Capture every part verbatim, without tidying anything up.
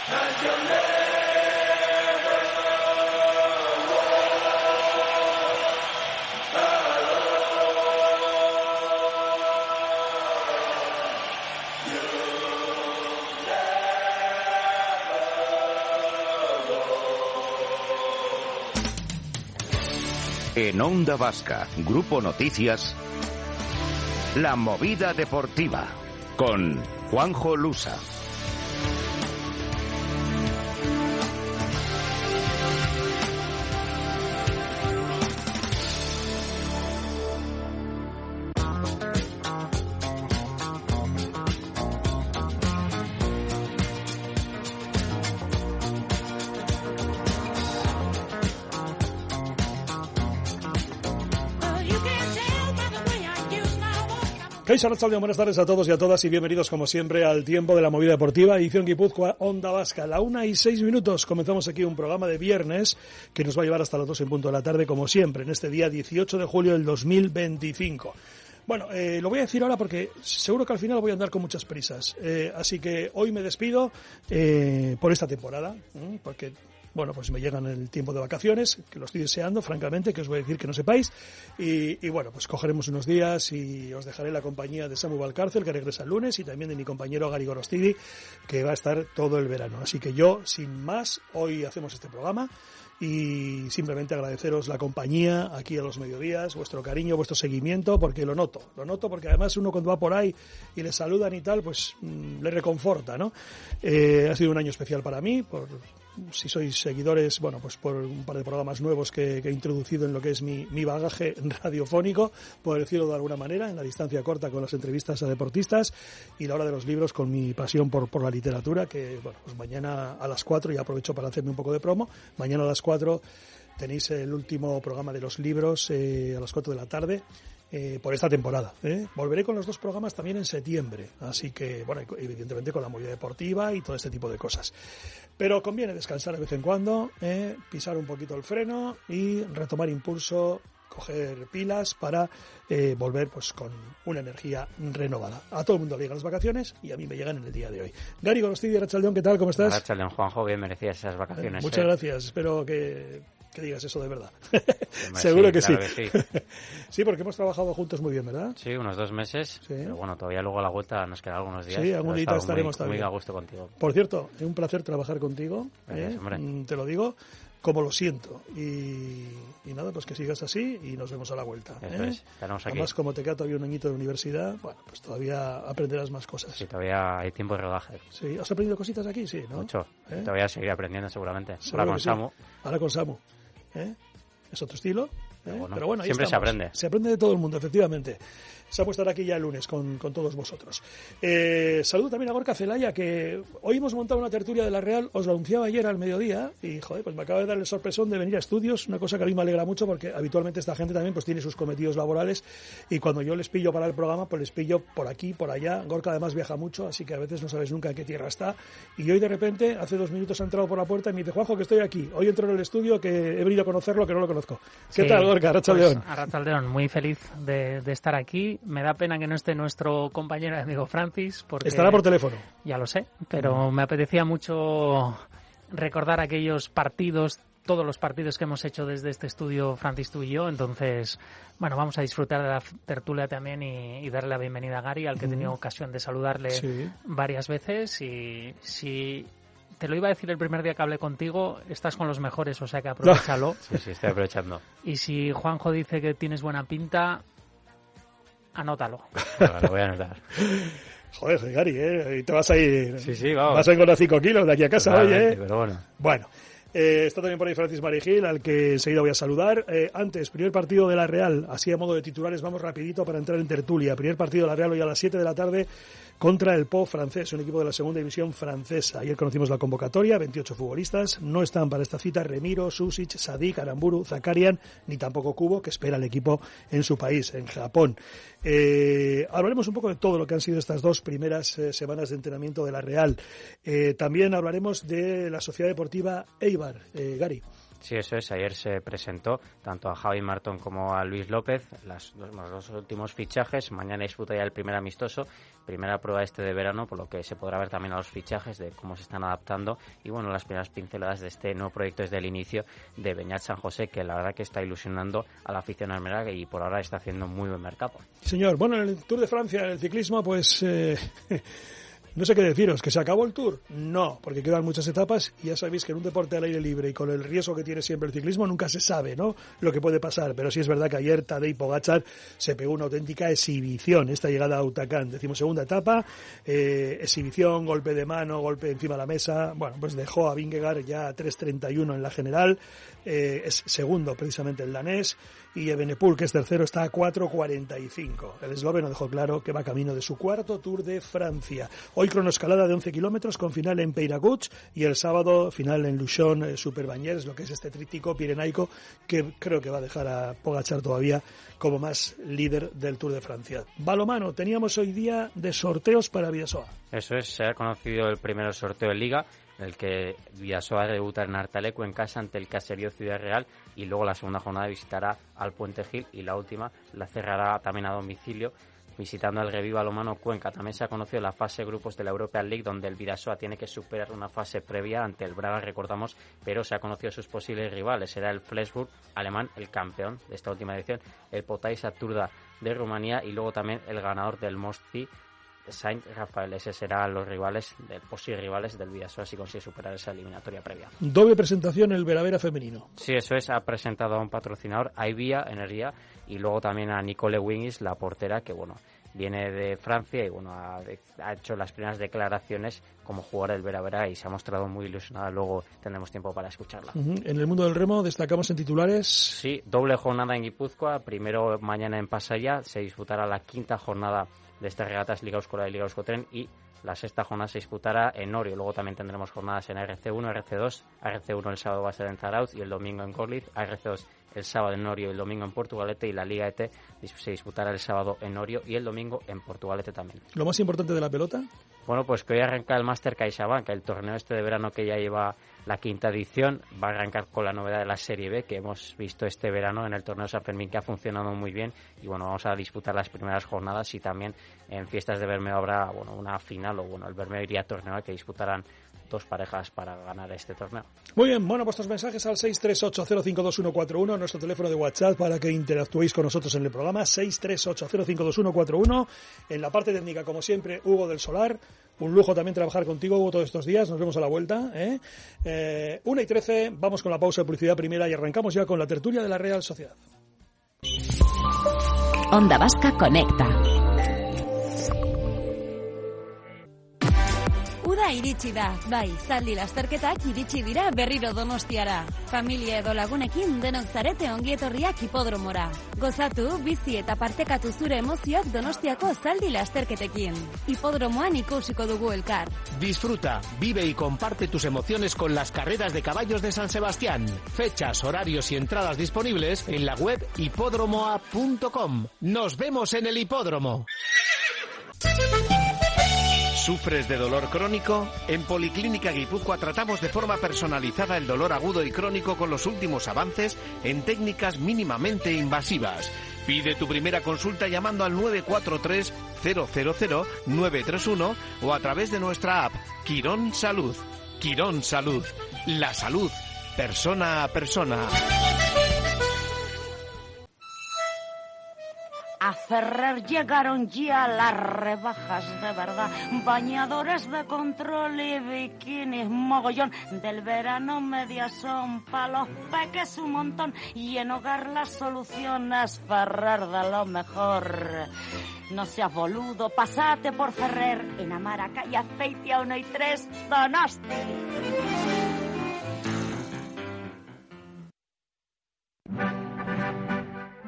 En Onda Vasca, Grupo Noticias, La Movida Deportiva, con Juanjo Lusa. Buenas tardes a todos y a todas y bienvenidos como siempre al tiempo de la movida deportiva, edición Guipúzcoa, Onda Vasca. La una y seis minutos comenzamos aquí un programa de viernes que nos va a llevar hasta las dos en punto de la tarde, como siempre, en este día dieciocho de julio del dos mil veinticinco. Bueno, eh, lo voy a decir ahora porque seguro que al final voy a andar con muchas prisas. Eh, así que hoy me despido eh, por esta temporada, ¿eh? porque... Bueno, pues me llegan el tiempo de vacaciones, que lo estoy deseando, francamente, que os voy a decir que no sepáis. Y, y bueno, pues cogeremos unos días y os dejaré la compañía de Samu Valcárcel, que regresa el lunes, y también de mi compañero Gary Gorostidi, que va a estar todo el verano. Así que yo, sin más, hoy hacemos este programa. Y simplemente agradeceros la compañía aquí a los mediodías, vuestro cariño, vuestro seguimiento, porque lo noto, lo noto porque además uno cuando va por ahí y le saludan y tal, pues mmm, le reconforta, ¿no? Eh, ha sido un año especial para mí, por si sois seguidores, bueno, pues por un par de programas nuevos que, que he introducido en lo que es mi, mi bagaje radiofónico, por decirlo de alguna manera, en la distancia corta con las entrevistas a deportistas y la hora de los libros con mi pasión por, por la literatura, que, bueno, pues mañana a las cuatro, y aprovecho para hacerme un poco de promo, mañana a las cuatro tenéis el último programa de los libros eh, a las cuatro de la tarde eh, por esta temporada. ¿eh? Volveré con los dos programas también en septiembre, así que, bueno, evidentemente con la movida deportiva y todo este tipo de cosas. Pero conviene descansar de vez en cuando, ¿eh? pisar un poquito el freno y retomar impulso, coger pilas para eh, volver pues con una energía renovada. A todo el mundo le llegan las vacaciones y a mí me llegan en el día de hoy. Gary Gorostidi, Arratsaldeon, ¿qué tal? ¿Cómo estás? Arratsaldeon, Juanjo, bien merecidas esas vacaciones. Eh, muchas eh. gracias, espero que, que digas eso de verdad. Seguro sí, que, claro sí. que sí. Sí, porque hemos trabajado juntos muy bien, ¿verdad? Sí, unos dos meses, sí. Pero bueno, todavía luego a la vuelta nos quedan algunos días. Sí, algún día estaremos muy, también. Muy a gusto contigo. Por cierto, es un placer trabajar contigo, Gracias, ¿eh? hombre. Te lo digo como lo siento. Y, y nada, pues que sigas así y nos vemos a la vuelta. Eso ¿eh? es, estaremos aquí. Además, como te queda todavía un añito de universidad, bueno, pues todavía aprenderás más cosas. Sí, todavía hay tiempo de rodaje. Sí, ¿has aprendido cositas aquí? Sí, ¿no? Mucho. ¿Eh? Todavía seguiré aprendiendo seguramente. Seguro Ahora con sí. Samu. Ahora con Samu. ¿Eh? Es otro estilo. ¿eh? Bueno, Pero bueno, ahí siempre estamos. se aprende. Se aprende de todo el mundo, efectivamente. Samu estará aquí ya el lunes con, con todos vosotros. Eh, saludo también a Gorka Celaya, que hoy hemos montado una tertulia de la Real, os lo anunciaba ayer al mediodía, y joder, pues me acaba de dar el sorpresón de venir a estudios, una cosa que a mí me alegra mucho, porque habitualmente esta gente también pues tiene sus cometidos laborales, y cuando yo les pillo para el programa, pues les pillo por aquí, por allá. Gorka además viaja mucho, así que a veces no sabes nunca en qué tierra está, y hoy de repente, hace dos minutos ha entrado por la puerta y me dice: Juanjo, que estoy aquí, hoy entro en el estudio, que he venido a conocerlo, que no lo conozco. ¿Qué sí, tal, Gorka? Arratsaldeon. Pues, Arratsaldeon, muy feliz de, de estar aquí. Me da pena que no esté nuestro compañero y amigo Francis, porque estará por teléfono. Ya lo sé, pero me apetecía mucho recordar aquellos partidos, todos los partidos que hemos hecho desde este estudio, Francis, tú y yo. Entonces, bueno, vamos a disfrutar de la tertulia también y, y darle la bienvenida a Gary, al que he tenido ocasión de saludarle sí. varias veces. Y si te lo iba a decir el primer día que hablé contigo, estás con los mejores, o sea que aprovechalo. Sí, sí, estoy aprovechando. Y si Juanjo dice que tienes buena pinta, anótalo. Bueno, lo voy a anotar. Joder, Gary, ¿eh? Y te vas a ir. Sí, sí, vamos. Vas a ir con los cinco kilos de aquí a casa, oye. ¿eh? Pero bueno. Bueno. Eh, está también por ahí Francis Marigil, al que enseguida voy a saludar. Eh, antes, primer partido de la Real, así a modo de titulares, vamos rapidito para entrar en tertulia. Primer partido de la Real hoy a las siete de la tarde contra el Pau francés, un equipo de la segunda división francesa. Ayer conocimos la convocatoria, veintiocho futbolistas. No están para esta cita Remiro, Susic, Sadik, Aramburu, Zakarian, ni tampoco Kubo, que espera el equipo en su país, en Japón. Eh, hablaremos un poco de todo lo que han sido estas dos primeras eh, semanas de entrenamiento de la Real. Eh, también hablaremos de la Sociedad Deportiva Eibar. Eibar, eh, Gary. Sí, eso es. Ayer se presentó tanto a Javi Martón como a Luis López, las, los, los dos últimos fichajes. Mañana disputa ya el primer amistoso, primera prueba este de verano, por lo que se podrá ver también a los fichajes de cómo se están adaptando. Y bueno, las primeras pinceladas de este nuevo proyecto desde el inicio de Beñat San José, que la verdad que está ilusionando a la afición almera y por ahora está haciendo muy buen mercado. Señor, bueno, en el Tour de Francia, en el ciclismo, pues... Eh... No sé qué deciros, ¿que se acabó el Tour? No, porque quedan muchas etapas y ya sabéis que en un deporte al aire libre y con el riesgo que tiene siempre el ciclismo nunca se sabe, ¿no?, lo que puede pasar. Pero sí es verdad que ayer Tadej Pogačar se pegó una auténtica exhibición, esta llegada a Autacán, decimosegunda etapa, eh, exhibición, golpe de mano, golpe encima de la mesa, bueno, pues dejó a Vingegaard ya a tres treinta y uno en la general, eh, es segundo precisamente el danés, y Evenepoel, que es tercero, está a cuatro cuarenta y cinco. El esloveno dejó claro que va camino de su cuarto Tour de Francia. Hoy cronoescalada de once kilómetros con final en Peyraguts y el sábado final en Luchon, eh, Superbañers, lo que es este tríptico pirenaico que creo que va a dejar a Pogačar todavía como más líder del Tour de Francia. Balomano, teníamos hoy día de sorteos para Bidasoa. Eso es, se ha conocido el primer sorteo de Liga, en el que Bidasoa debuta en Artaleco en casa ante el Caserío Ciudad Real, y luego la segunda jornada visitará al Puente Gil y la última la cerrará también a domicilio visitando al Reví Balonmano Cuenca. También se ha conocido la fase grupos de la European League, donde el Bidasoa tiene que superar una fase previa ante el Braga, recordamos, pero se ha conocido sus posibles rivales. Será el Flensburg alemán, el campeón de esta última edición, el Potaisa Turda de Rumanía y luego también el ganador del Mosti, Saint Rafael. Ese serán los rivales, del posibles rivales del Bidasoa si consigue superar esa eliminatoria previa. Doble presentación el Veravera femenino. Sí, eso es, ha presentado a un patrocinador, a Ivia Energía, y luego también a Nicole Wingis, la portera, que bueno, viene de Francia y bueno, ha, ha hecho las primeras declaraciones como jugadora del Veravera y se ha mostrado muy ilusionada. Luego tendremos tiempo para escucharla. Uh-huh. En el mundo del remo destacamos en titulares. Sí, doble jornada en Guipúzcoa, primero mañana en Pasaia, se disputará la quinta jornada de estas regatas Liga Euskora y Liga Euskotren, y la sexta jornada se disputará en Orio. Luego también tendremos jornadas en R C uno, R C dos, R C uno el sábado va a ser en Zarautz y el domingo en Gorliz, R C dos el sábado en Orio y el domingo en Portugalete, y la Liga E T se disputará el sábado en Orio y el domingo en Portugalete también. ¿Lo más importante de la pelota? Bueno, pues que hoy arranca el Máster CaixaBank, el torneo este de verano que ya lleva la quinta edición. Va a arrancar con la novedad de la Serie B que hemos visto este verano en el torneo San Fermín, que ha funcionado muy bien, y bueno, vamos a disputar las primeras jornadas, y también en Fiestas de Bermeo habrá bueno una final, o bueno, el Bermeo iría a torneo que disputarán dos parejas para ganar este torneo. Muy bien, bueno, vuestros mensajes al seis tres ocho cero cinco dos uno cuatro uno, nuestro teléfono de WhatsApp para que interactuéis con nosotros en el programa, seis tres ocho cero cinco dos uno cuatro uno. En la parte técnica, como siempre, Hugo del Solar. Un lujo también trabajar contigo, Hugo, todos estos días. Nos vemos a la vuelta. ¿eh? Eh, una y trece, vamos con la pausa de publicidad primera y arrancamos ya con la tertulia de la Real Sociedad. Onda Vasca Conecta. Uda iritsi da, bai, zaldi lasterketak iritsi dira berriro Donostiara. Familia edo lagunekin denok zarete ongietorriak hipodromora. Gozatu, bizi eta partekatu zure emozioak Donostiako zaldi lasterketekin. Hipodromoan ikusiko dugu elkar. Disfruta, vive y comparte tus emociones con las carreras de caballos de San Sebastián. Fechas, horarios y entradas disponibles en la web hipodromoa punto com. Nos vemos en el hipódromo. ¿Sufres de dolor crónico? En Policlínica Guipúzcoa tratamos de forma personalizada el dolor agudo y crónico con los últimos avances en técnicas mínimamente invasivas. Pide tu primera consulta llamando al nueve cuatro tres cero cero cero nueve tres uno o a través de nuestra app Quirón Salud. Quirón Salud. La salud, persona a persona. A Ferrer llegaron ya las rebajas de verdad. Bañadores de control y bikinis, mogollón. Del verano medias son, pa' los peques un montón. Y en hogar las soluciones, Ferrer de lo mejor. No seas boludo, pasate por Ferrer. En Amara, calle Azpeitia uno y tres, Donosti.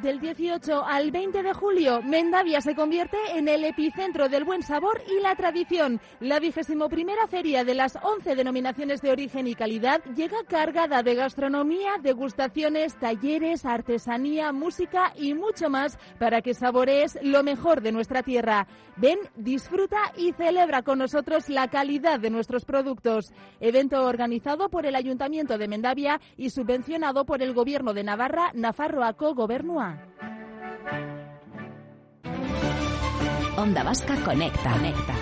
Del dieciocho al veinte de julio, Mendavia se convierte en el epicentro del buen sabor y la tradición. La vigésimo primera feria de las once denominaciones de origen y calidad llega cargada de gastronomía, degustaciones, talleres, artesanía, música y mucho más para que saborees lo mejor de nuestra tierra. Ven, disfruta y celebra con nosotros la calidad de nuestros productos. Evento organizado por el Ayuntamiento de Mendavia y subvencionado por el Gobierno de Navarra, Nafarroako Gobernua. Onda Vasca Conecta. Conecta.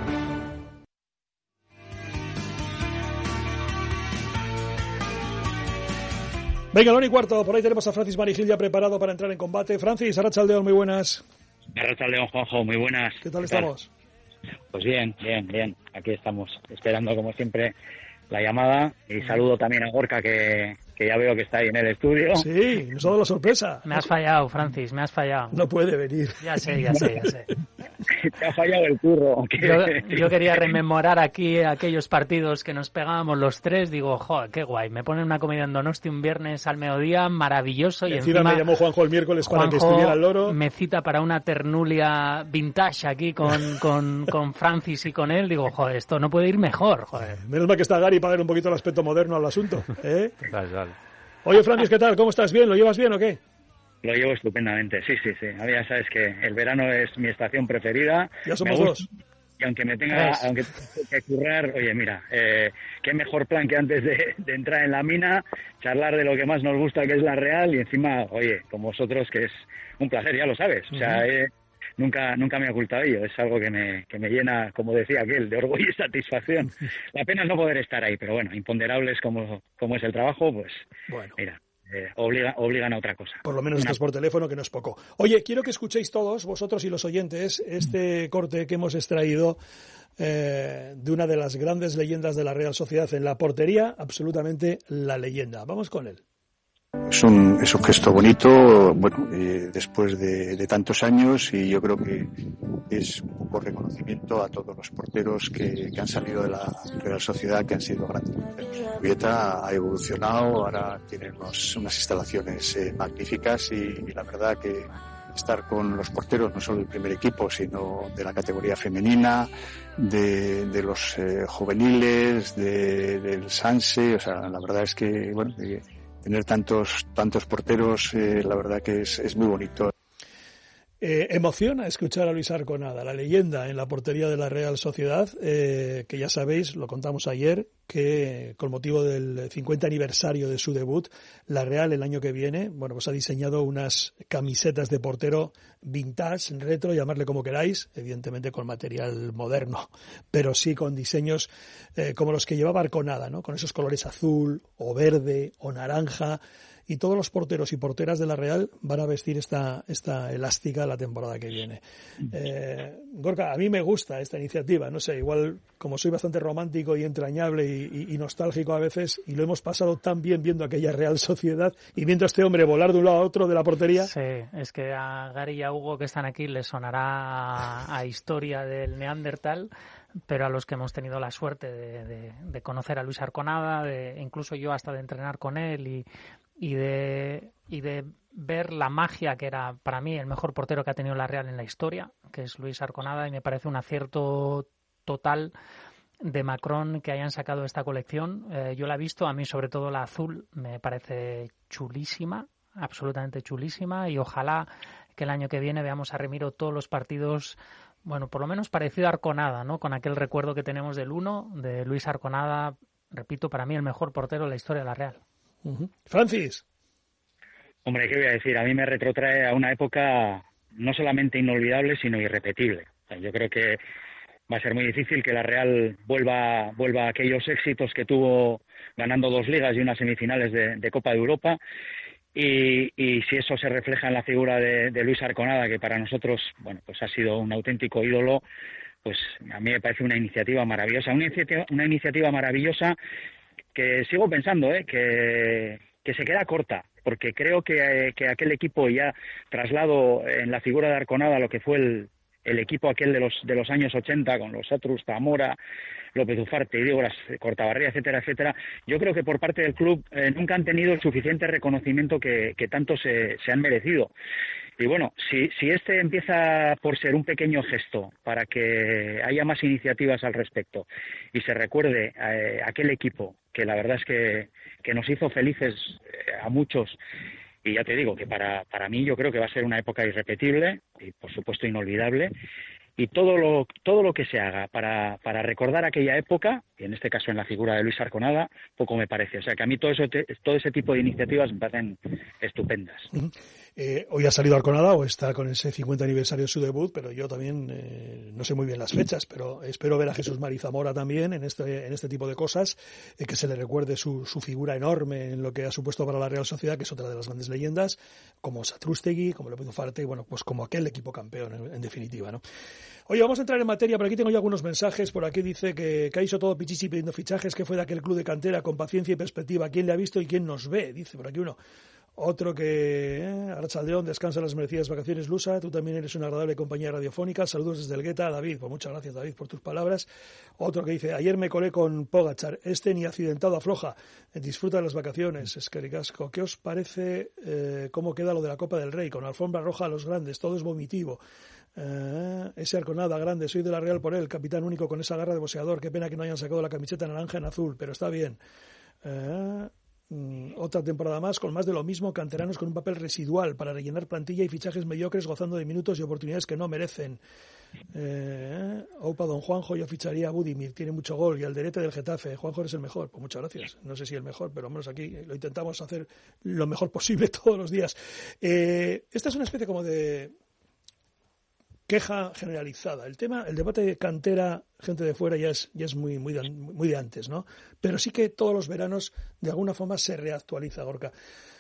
Venga, Loni Cuarto, por ahí tenemos a Francis Marigil ya preparado para entrar en combate. Francis, Arratsaldeon, muy buenas. Arratsaldeon, Juanjo, muy buenas. ¿Qué tal estamos? Pues bien, bien, bien. Aquí estamos esperando, como siempre, la llamada. Y saludo también a Gorka, que, que ya veo que está ahí en el estudio. Sí, nos ha dado la sorpresa. Me has fallado, Francis, me has fallado. No puede venir. Ya sé, ya sé, ya sé. Te ha fallado el curro. Yo, yo quería rememorar aquí aquellos partidos que nos pegábamos los tres. Digo, joder, qué guay. Me ponen una comida en Donosti un viernes al mediodía, maravilloso. Y, y encima, encima me llamó Juanjo el miércoles Juanjo para que estuviera al loro. Me cita para una ternulia vintage aquí con, con, con Francis y con él. Digo, joder, esto no puede ir mejor, joder. Menos mal que está Gary para dar un poquito el aspecto moderno al asunto, ¿eh? Vale, vale. Oye, Francis, ¿qué tal? ¿Cómo estás? ¿Bien? ¿Lo llevas bien o qué? Lo llevo estupendamente, sí, sí, sí. A mí ya sabes que el verano es mi estación preferida. Ya somos dos. Y aunque me tenga, Tres. aunque tenga que currar, oye, mira, eh, qué mejor plan que antes de, de entrar en la mina, charlar de lo que más nos gusta, que es la Real, y encima, oye, con vosotros, que es un placer, ya lo sabes. O sea, eh, nunca nunca me he ocultado ello. Es algo que me, que me llena, como decía aquel, de orgullo y satisfacción. La pena es no poder estar ahí, pero bueno, imponderables como, como es el trabajo, pues, bueno. Mira. Eh, obliga, obligan a otra cosa. Por lo menos Una... estás por teléfono, que no es poco. Oye, quiero que escuchéis todos, vosotros y los oyentes, este corte que hemos extraído eh, de una de las grandes leyendas de la Real Sociedad en la portería, absolutamente la leyenda. Vamos con él. Es un, es un gesto bonito, bueno, eh, después de, de tantos años, y yo creo que es un poco reconocimiento a todos los porteros que, que han salido de la Real Sociedad, que han sido grandes. Vieta ha evolucionado, ahora tiene unos, unas instalaciones eh, magníficas, y, y la verdad que estar con los porteros, no solo del primer equipo, sino de la categoría femenina, de, de los eh, juveniles, de, del Sanse, o sea, la verdad es que, bueno, eh, tener tantos tantos porteros, eh, la verdad que es, es muy bonito. Eh, emociona escuchar a Luis Arconada, la leyenda en la portería de la Real Sociedad, eh, que ya sabéis, lo contamos ayer, que con motivo del cincuenta aniversario de su debut, la Real el año que viene, bueno, pues ha diseñado unas camisetas de portero vintage, retro, llamarle como queráis, evidentemente con material moderno, pero sí con diseños eh, como los que llevaba Arconada, ¿no? Con esos colores azul o verde o naranja. Y todos los porteros y porteras de la Real van a vestir esta esta elástica la temporada que viene. Eh, Gorka, a mí me gusta esta iniciativa, no sé, igual como soy bastante romántico y entrañable y, y, y nostálgico a veces, y lo hemos pasado tan bien viendo aquella Real Sociedad y viendo a este hombre volar de un lado a otro de la portería. Sí, es que a Gary y a Hugo, que están aquí, les sonará a, a historia del Neandertal, pero a los que hemos tenido la suerte de, de, de conocer a Luis Arconada, de, incluso yo hasta de entrenar con él y y de y de ver la magia que era para mí el mejor portero que ha tenido la Real en la historia, que es Luis Arconada, y me parece un acierto total de Macron que hayan sacado esta colección. Eh, yo la he visto, a mí sobre todo la azul me parece chulísima, absolutamente chulísima, y ojalá que el año que viene veamos a Remiro todos los partidos, bueno, por lo menos parecido a Arconada, ¿no? Con aquel recuerdo que tenemos del uno, de Luis Arconada, repito, para mí el mejor portero de la historia de la Real. Uh-huh. Francis. Hombre, ¿qué voy a decir? A mí me retrotrae a una época no solamente inolvidable, sino irrepetible. O sea, yo creo que va a ser muy difícil que la Real vuelva vuelva a aquellos éxitos que tuvo ganando dos ligas y unas semifinales de, de Copa de Europa. Y, y si eso se refleja en la figura de, de Luis Arconada, que para nosotros, bueno, pues ha sido un auténtico ídolo, pues a mí me parece una iniciativa maravillosa. Una iniciativa, una iniciativa maravillosa que sigo pensando ¿eh? que, que se queda corta, porque creo que, que aquel equipo ya traslado en la figura de Arconada lo que fue el, el equipo aquel de los de los años ochenta, con los Satrus, Zamora, López Ufarte, Diego Cortabarría, etcétera, etcétera, yo creo que por parte del club eh, nunca han tenido el suficiente reconocimiento que, que tanto se, se han merecido. Y bueno, si, si este empieza por ser un pequeño gesto para que haya más iniciativas al respecto y se recuerde eh, aquel equipo que la verdad es que, que nos hizo felices eh, a muchos, y ya te digo que para, para mí yo creo que va a ser una época irrepetible y por supuesto inolvidable, y todo lo todo lo que se haga para, para recordar aquella época, y en este caso en la figura de Luis Arconada, poco me parece. O sea que a mí todo eso te, todo ese tipo de iniciativas me parecen estupendas. Uh-huh. Eh, hoy ha salido Arconada o está con ese cincuenta aniversario de su debut, pero yo también eh, no sé muy bien las fechas, pero espero ver a Jesús Mari Zamora también en este en este tipo de cosas, eh, que se le recuerde su, su figura enorme en lo que ha supuesto para la Real Sociedad, que es otra de las grandes leyendas, como Satrústegui, como López Ufarte, y bueno, pues como aquel equipo campeón en, en definitiva, ¿no? Oye, vamos a entrar en materia, por aquí tengo ya algunos mensajes. Por aquí dice que Caiso todo pichichi pidiendo fichajes, que fue de aquel club de cantera con paciencia y perspectiva. ¿Quién le ha visto y quién nos ve? Dice por aquí uno. Otro que, eh, Arrachaldeón, descansa las merecidas vacaciones, Lusa. Tú también eres una agradable compañía radiofónica. Saludos desde el Gueta, David. Pues muchas gracias, David, por tus palabras. Otro que dice, ayer me colé con Pogachar. Este ni accidentado afloja. Eh, disfruta de las vacaciones, Esquericasco. ¿Qué os parece eh, cómo queda lo de la Copa del Rey? Con alfombra roja a los grandes, todo es vomitivo. Uh, ese Arconada grande, soy de la Real por él, capitán único con esa garra de boxeador. Qué pena que no hayan sacado la camiseta naranja en azul, pero está bien. Uh, mm, otra temporada más con más de lo mismo, canteranos con un papel residual para rellenar plantilla y fichajes mediocres gozando de minutos y oportunidades que no merecen. Uh, Opa, don Juanjo, yo ficharía a Budimir, tiene mucho gol, y Alderete del Getafe. Juanjo es el mejor, pues muchas gracias. No sé si el mejor, pero al menos aquí lo intentamos hacer lo mejor posible todos los días. Uh, esta es una especie como de queja generalizada. El tema, el debate de cantera, gente de fuera, ya es, ya es muy, muy, de, muy de antes, ¿no? Pero sí que todos los veranos, de alguna forma, se reactualiza, Gorka.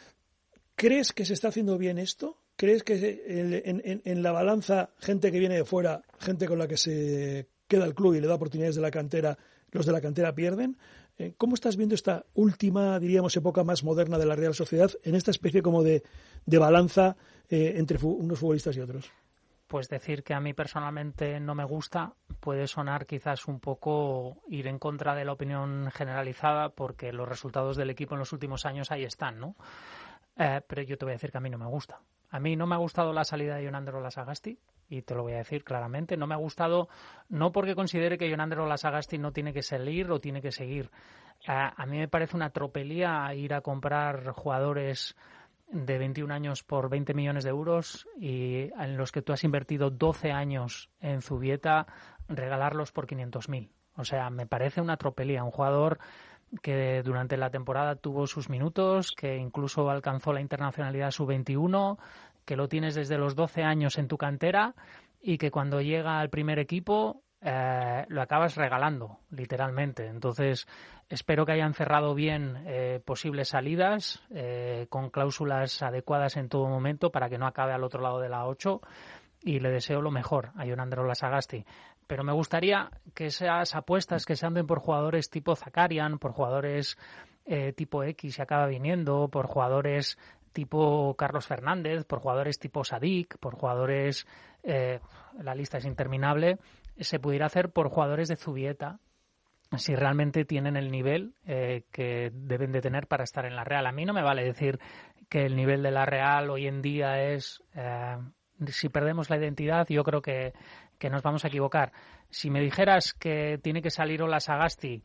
¿Crees que se está haciendo bien esto? ¿Crees que en, en, en la balanza, gente que viene de fuera, gente con la que se queda el club y le da oportunidades de la cantera, los de la cantera pierden? ¿Cómo estás viendo esta última, diríamos, época más moderna de la Real Sociedad en esta especie como de, de balanza eh, entre fu- unos futbolistas y otros? Pues decir que a mí personalmente no me gusta puede sonar quizás un poco ir en contra de la opinión generalizada, porque los resultados del equipo en los últimos años ahí están, ¿no? Eh, pero yo te voy a decir que a mí no me gusta. A mí no me ha gustado la salida de Jonandro Lasagasti, y te lo voy a decir claramente. No me ha gustado, no porque considere que Jonandro Lasagasti no tiene que salir o tiene que seguir. Eh, a mí me parece una tropelía ir a comprar jugadores de veintiún años por veinte millones de euros y en los que tú has invertido doce años en Zubieta, regalarlos por quinientos mil. O sea, me parece una tropelía. Un jugador que durante la temporada tuvo sus minutos, que incluso alcanzó la internacionalidad sub veintiuno, que lo tienes desde los doce años en tu cantera y que cuando llega al primer equipo eh, lo acabas regalando, literalmente. Entonces, espero que hayan cerrado bien eh, posibles salidas eh, con cláusulas adecuadas en todo momento para que no acabe al otro lado de la ocho, y le deseo lo mejor a Jonandro Lasagasti. Pero me gustaría que esas apuestas que se anden por jugadores tipo Zakarian, por jugadores eh, tipo X se acaba viniendo, por jugadores tipo Carlos Fernández, por jugadores tipo Sadik, por jugadores, eh, la lista es interminable, se pudiera hacer por jugadores de Zubieta, si realmente tienen el nivel eh, que deben de tener para estar en la Real. A mí no me vale decir que el nivel de la Real hoy en día es... Eh, si perdemos la identidad, yo creo que, que nos vamos a equivocar. Si me dijeras que tiene que salir Ola Sagasti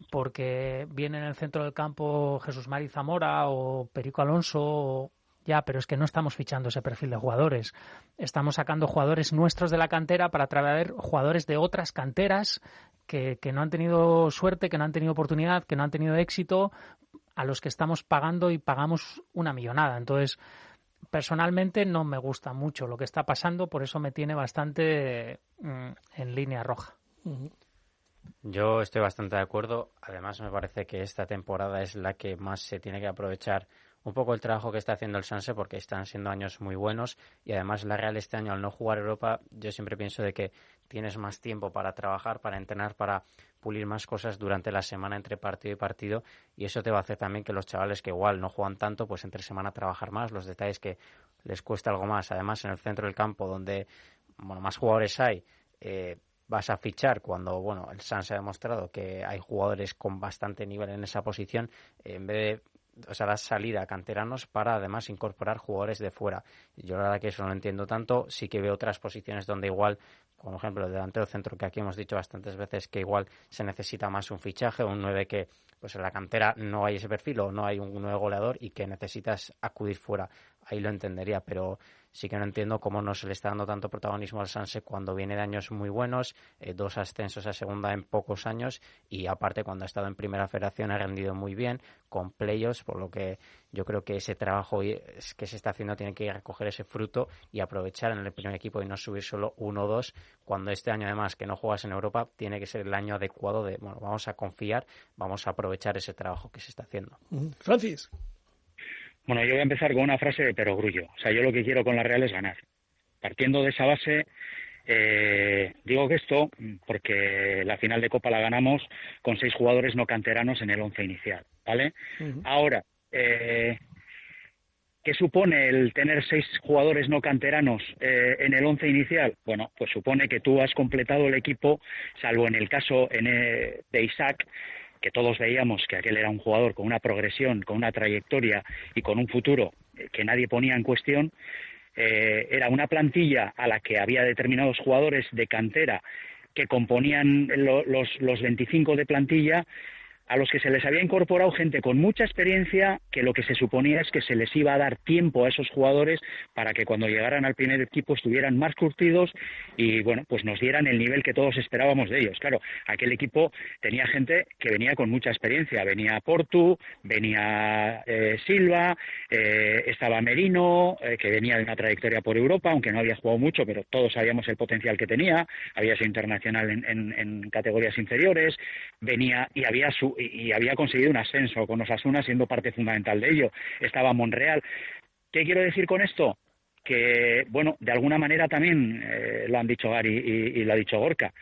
porque viene en el centro del campo Jesús Mari Zamora o Perico Alonso, o... ya, pero es que no estamos fichando ese perfil de jugadores. Estamos sacando jugadores nuestros de la cantera para traer jugadores de otras canteras que, que no han tenido suerte, que no han tenido oportunidad, que no han tenido éxito, a los que estamos pagando y pagamos una millonada. Entonces, personalmente no me gusta mucho lo que está pasando, por eso me tiene bastante mm, en línea roja. Uh-huh. Yo estoy bastante de acuerdo. Además, me parece que esta temporada es la que más se tiene que aprovechar un poco el trabajo que está haciendo el Sanse, porque están siendo años muy buenos, y además la Real este año, al no jugar Europa, yo siempre pienso de que tienes más tiempo para trabajar, para entrenar, para pulir más cosas durante la semana entre partido y partido, y eso te va a hacer también que los chavales que igual no juegan tanto, pues entre semana trabajar más, los detalles que les cuesta algo más. Además, en el centro del campo, donde bueno, más jugadores hay, eh, vas a fichar cuando, bueno, el Sanse ha demostrado que hay jugadores con bastante nivel en esa posición, eh, en vez de, o sea, das salida a canteranos para además incorporar jugadores de fuera. Yo la verdad que eso no lo entiendo tanto. Sí que veo otras posiciones donde igual, como ejemplo el delantero centro, que aquí hemos dicho bastantes veces que igual se necesita más un fichaje, un nueve que pues en la cantera no hay ese perfil o no hay un nueve goleador y que necesitas acudir fuera. Ahí lo entendería, pero sí que no entiendo cómo no se le está dando tanto protagonismo al Sanse cuando viene de años muy buenos, eh, dos ascensos a segunda en pocos años y aparte cuando ha estado en primera federación ha rendido muy bien con playoffs, por lo que yo creo que ese trabajo que se está haciendo tiene que recoger ese fruto y aprovechar en el primer equipo y no subir solo uno o dos, cuando este año además que no juegas en Europa tiene que ser el año adecuado de, bueno, vamos a confiar, vamos a aprovechar ese trabajo que se está haciendo. Francis. Bueno, yo voy a empezar con una frase de perogrullo. O sea, yo lo que quiero con la Real es ganar. Partiendo de esa base, eh, digo que esto porque la final de Copa la ganamos con seis jugadores no canteranos en el once inicial, ¿vale? Uh-huh. Ahora, eh, ¿qué supone el tener seis jugadores no canteranos eh, en el once inicial? Bueno, pues supone que tú has completado el equipo, salvo en el caso en, eh, de Isaac, que todos veíamos que aquel era un jugador con una progresión, con una trayectoria y con un futuro que nadie ponía en cuestión. Eh, era una plantilla a la que había determinados jugadores de cantera que componían lo, los, los veinticinco de plantilla, a los que se les había incorporado gente con mucha experiencia, que lo que se suponía es que se les iba a dar tiempo a esos jugadores para que cuando llegaran al primer equipo estuvieran más curtidos y, bueno, pues nos dieran el nivel que todos esperábamos de ellos. Claro, aquel equipo tenía gente que venía con mucha experiencia. Venía Portu, venía eh, Silva, eh, estaba Merino, eh, que venía de una trayectoria por Europa, aunque no había jugado mucho, pero todos sabíamos el potencial que tenía. Había sido internacional en, en, en categorías inferiores. Venía y había su y había conseguido un ascenso con Osasuna siendo parte fundamental de ello. Estaba Monreal. ¿Qué quiero decir con esto? Que, bueno, de alguna manera también eh, lo han dicho Gary y, y lo ha dicho Gorka.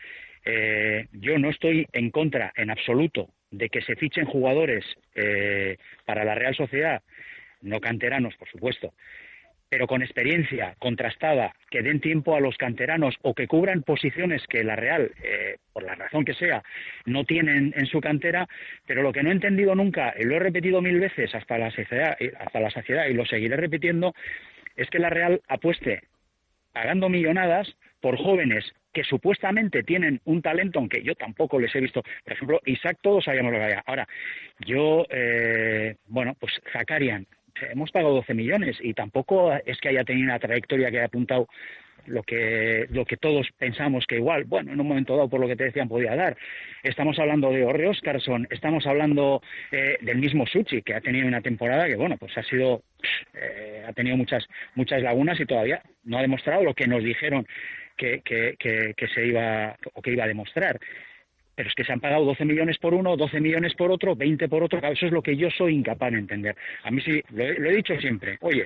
Eh, yo no estoy en contra en absoluto de que se fichen jugadores eh, para la Real Sociedad, no canteranos, por supuesto, pero con experiencia contrastada, que den tiempo a los canteranos o que cubran posiciones que la Real, eh, por la razón que sea, no tienen en su cantera. Pero lo que no he entendido nunca, y lo he repetido mil veces hasta la saciedad, hasta la saciedad y lo seguiré repitiendo, es que la Real apueste pagando millonadas por jóvenes que supuestamente tienen un talento, aunque yo tampoco les he visto. Por ejemplo, Isaac, todos sabíamos lo que había. Ahora, yo, eh, bueno, pues Zakarian, hemos pagado doce millones y tampoco es que haya tenido una trayectoria que haya apuntado lo que lo que todos pensamos que igual, bueno, en un momento dado por lo que te decían podía dar. Estamos hablando de Orre Óscarsson, estamos hablando eh, del mismo Suchi, que ha tenido una temporada que, bueno, pues ha sido eh, ha tenido muchas muchas lagunas y todavía no ha demostrado lo que nos dijeron que, que, que, que se iba o que iba a demostrar. Pero es que se han pagado doce millones por uno, doce millones por otro, veinte por otro. Eso es lo que yo soy incapaz de entender. A mí sí, lo he, lo he dicho siempre. Oye,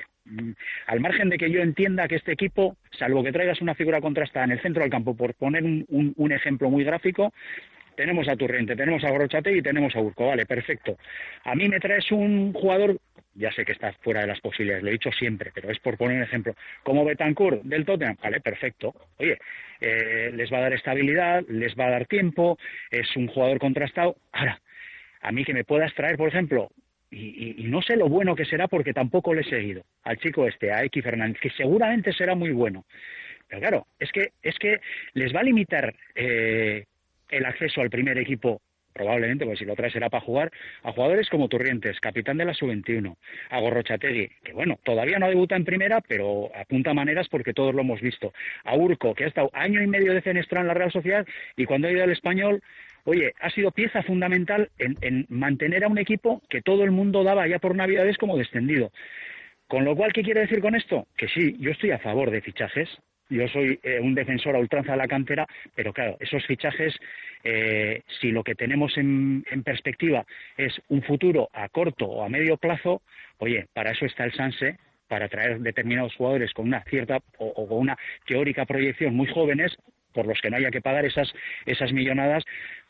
al margen de que yo entienda que este equipo, salvo que traigas una figura contrastada en el centro del campo, por poner un, un, un ejemplo muy gráfico, tenemos a Turrente, tenemos a Gorrotxategi y tenemos a Urco. Vale, perfecto. A mí me traes un jugador, ya sé que está fuera de las posibilidades, lo he dicho siempre, pero es por poner un ejemplo, como Betancourt del Tottenham. Vale, perfecto. Oye, eh, les va a dar estabilidad, les va a dar tiempo, es un jugador contrastado. Ahora, a mí que me puedas traer, por ejemplo, y, y, y no sé lo bueno que será porque tampoco le he seguido, al chico este, a X Fernández, que seguramente será muy bueno. Pero claro, es que, es que les va a limitar eh, el acceso al primer equipo, probablemente, porque si lo traes será para jugar, a jugadores como Turrientes, capitán de la sub veintiuno, a Gorrotxategi, que bueno, todavía no debuta en primera, pero apunta maneras porque todos lo hemos visto, a Urco, que ha estado año y medio de fenestrado en la Real Sociedad y cuando ha ido al Español, oye, ha sido pieza fundamental en, en mantener a un equipo que todo el mundo daba ya por Navidades como descendido. Con lo cual, ¿qué quiere decir con esto? Que sí, yo estoy a favor de fichajes. Yo soy eh, un defensor a ultranza de la cantera, pero claro, esos fichajes, eh, si lo que tenemos en, en perspectiva es un futuro a corto o a medio plazo, oye, para eso está el Sanse, para traer determinados jugadores con una cierta o, o con una teórica proyección muy jóvenes, por los que no haya que pagar esas esas millonadas,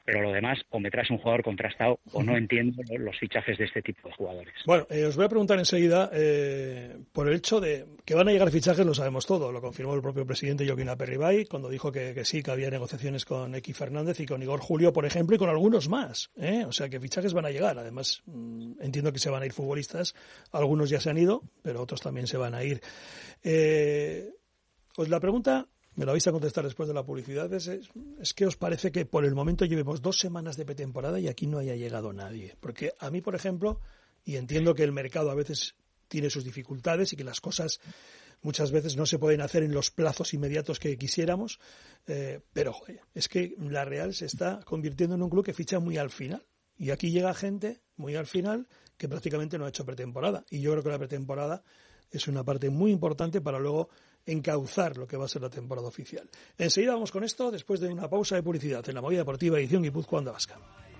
pero lo demás, o me traes un jugador contrastado o no entiendo los fichajes de este tipo de jugadores. Bueno, eh, os voy a preguntar enseguida eh, por el hecho de que van a llegar fichajes, lo sabemos todo, lo confirmó el propio presidente Joaquín Aperribay cuando dijo que, que sí, que había negociaciones con X Fernández y con Igor Julio, por ejemplo, y con algunos más, ¿eh? O sea que fichajes van a llegar, además mmm, entiendo que se van a ir futbolistas, algunos ya se han ido, pero otros también se van a ir. Eh, pues la pregunta... Me lo vais a contestar después de la publicidad. Es, es, es que os parece que por el momento llevemos dos semanas de pretemporada y aquí no haya llegado nadie. Porque a mí, por ejemplo, y entiendo que el mercado a veces tiene sus dificultades y que las cosas muchas veces no se pueden hacer en los plazos inmediatos que quisiéramos, eh, pero joder, es que la Real se está convirtiendo en un club que ficha muy al final. Y aquí llega gente muy al final que prácticamente no ha hecho pretemporada. Y yo creo que la pretemporada es una parte muy importante para luego encauzar lo que va a ser la temporada oficial. Enseguida vamos con esto, después de una pausa de publicidad en la Movida Deportiva edición Guipúzcoa Onda Vasca.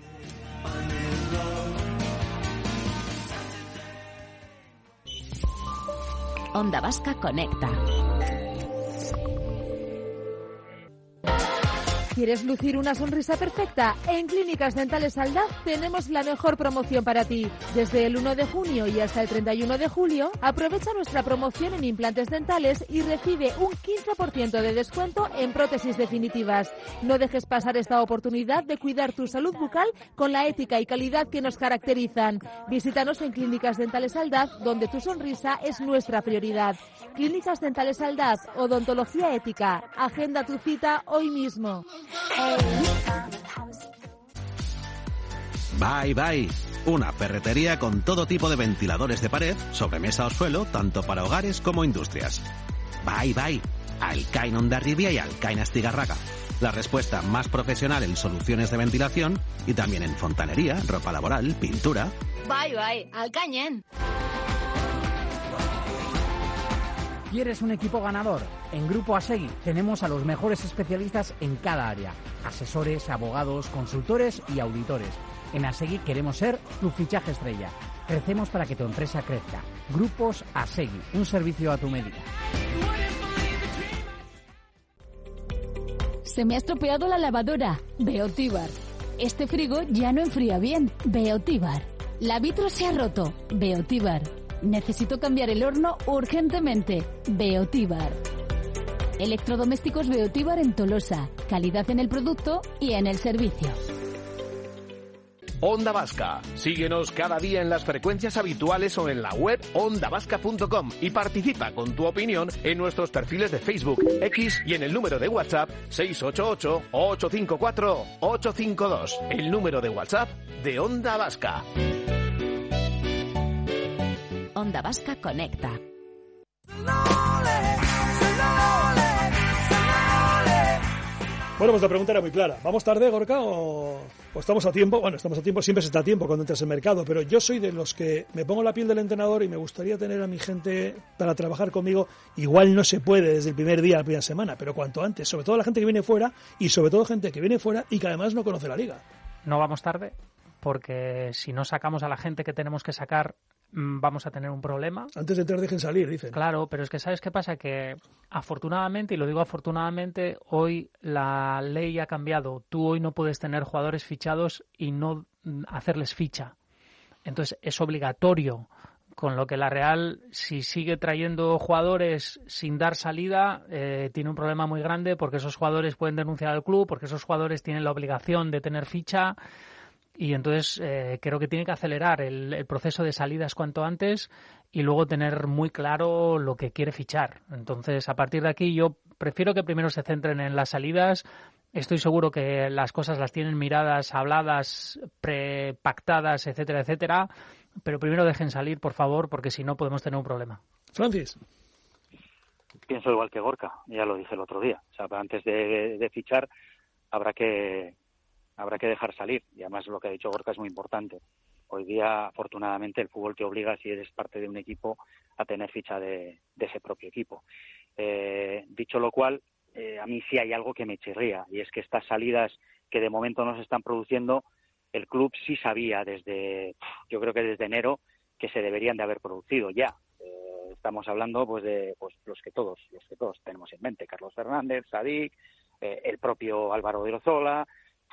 Onda Vasca conecta. ¿Quieres lucir una sonrisa perfecta? En Clínicas Dentales Aldaz tenemos la mejor promoción para ti. Desde el uno de junio y hasta el treinta y uno de julio, aprovecha nuestra promoción en implantes dentales y recibe un quince por ciento de descuento en prótesis definitivas. No dejes pasar esta oportunidad de cuidar tu salud bucal con la ética y calidad que nos caracterizan. Visítanos en Clínicas Dentales Aldaz, donde tu sonrisa es nuestra prioridad. Clínicas Dentales Aldaz, odontología ética. Agenda tu cita hoy mismo. Bye Bye, una ferretería con todo tipo de ventiladores de pared, sobremesa o suelo, tanto para hogares como industrias. Bye Bye, Alcain Hondarribia y Alcain Astigarraga. La respuesta más profesional en soluciones de ventilación y también en fontanería, ropa laboral, pintura. Bye Bye, Alcañen. ¿Quieres un equipo ganador? En Grupo Asegui tenemos a los mejores especialistas en cada área. Asesores, abogados, consultores y auditores. En Asegui queremos ser tu fichaje estrella. Crecemos para que tu empresa crezca. Grupos Asegui, un servicio a tu medida. Se me ha estropeado la lavadora. Beotíbar. Este frigo ya no enfría bien. Beotíbar. La vitro se ha roto. Beotíbar. Necesito cambiar el horno urgentemente. Beotíbar. Electrodomésticos Beotíbar en Tolosa. Calidad en el producto y en el servicio. Onda Vasca. Síguenos cada día en las frecuencias habituales o en la web onda vasca punto com y participa con tu opinión en nuestros perfiles de Facebook, X y en el número de WhatsApp seis ocho ocho, ocho cinco cuatro, ocho cinco dos. El número de WhatsApp de Onda Vasca. Onda Vasca conecta. Bueno, pues la pregunta era muy clara. ¿Vamos tarde, Gorka, o, o estamos a tiempo? Bueno, estamos a tiempo, siempre se está a tiempo cuando entras en mercado, pero yo soy de los que me pongo la piel del entrenador y me gustaría tener a mi gente para trabajar conmigo. Igual no se puede desde el primer día, la primera semana, pero cuanto antes, sobre todo la gente que viene fuera y sobre todo gente que viene fuera y que además no conoce la liga. No vamos tarde, porque si no sacamos a la gente que tenemos que sacar, vamos a tener un problema. Antes de entrar dejen salir, dicen. Claro, pero es que ¿sabes qué pasa? Que afortunadamente, y lo digo afortunadamente, hoy la ley ha cambiado. Tú hoy no puedes tener jugadores fichados y no hacerles ficha. Entonces es obligatorio, con lo que la Real, si sigue trayendo jugadores sin dar salida, eh, tiene un problema muy grande, porque esos jugadores pueden denunciar al club, porque esos jugadores tienen la obligación de tener ficha. Y entonces eh, creo que tiene que acelerar el, el proceso de salidas cuanto antes y luego tener muy claro lo que quiere fichar. Entonces, a partir de aquí, yo prefiero que primero se centren en las salidas. Estoy seguro que las cosas las tienen miradas, habladas, prepactadas, etcétera, etcétera. Pero primero dejen salir, por favor, porque si no podemos tener un problema. Francis. Pienso igual que Gorka, ya lo dije el otro día. O sea, antes de, de fichar habrá que... habrá que dejar salir, y además lo que ha dicho Gorka es muy importante. Hoy día, afortunadamente, el fútbol te obliga, si eres parte de un equipo, a tener ficha de, de ese propio equipo. Eh, dicho lo cual, eh, a mí sí hay algo que me chirría, y es que estas salidas que de momento no se están produciendo, el club sí sabía desde, yo creo que desde enero, que se deberían de haber producido ya. Eh, estamos hablando pues de pues los que todos, los que todos tenemos en mente, Carlos Fernández, Sadik, eh, el propio Álvaro de Lozola.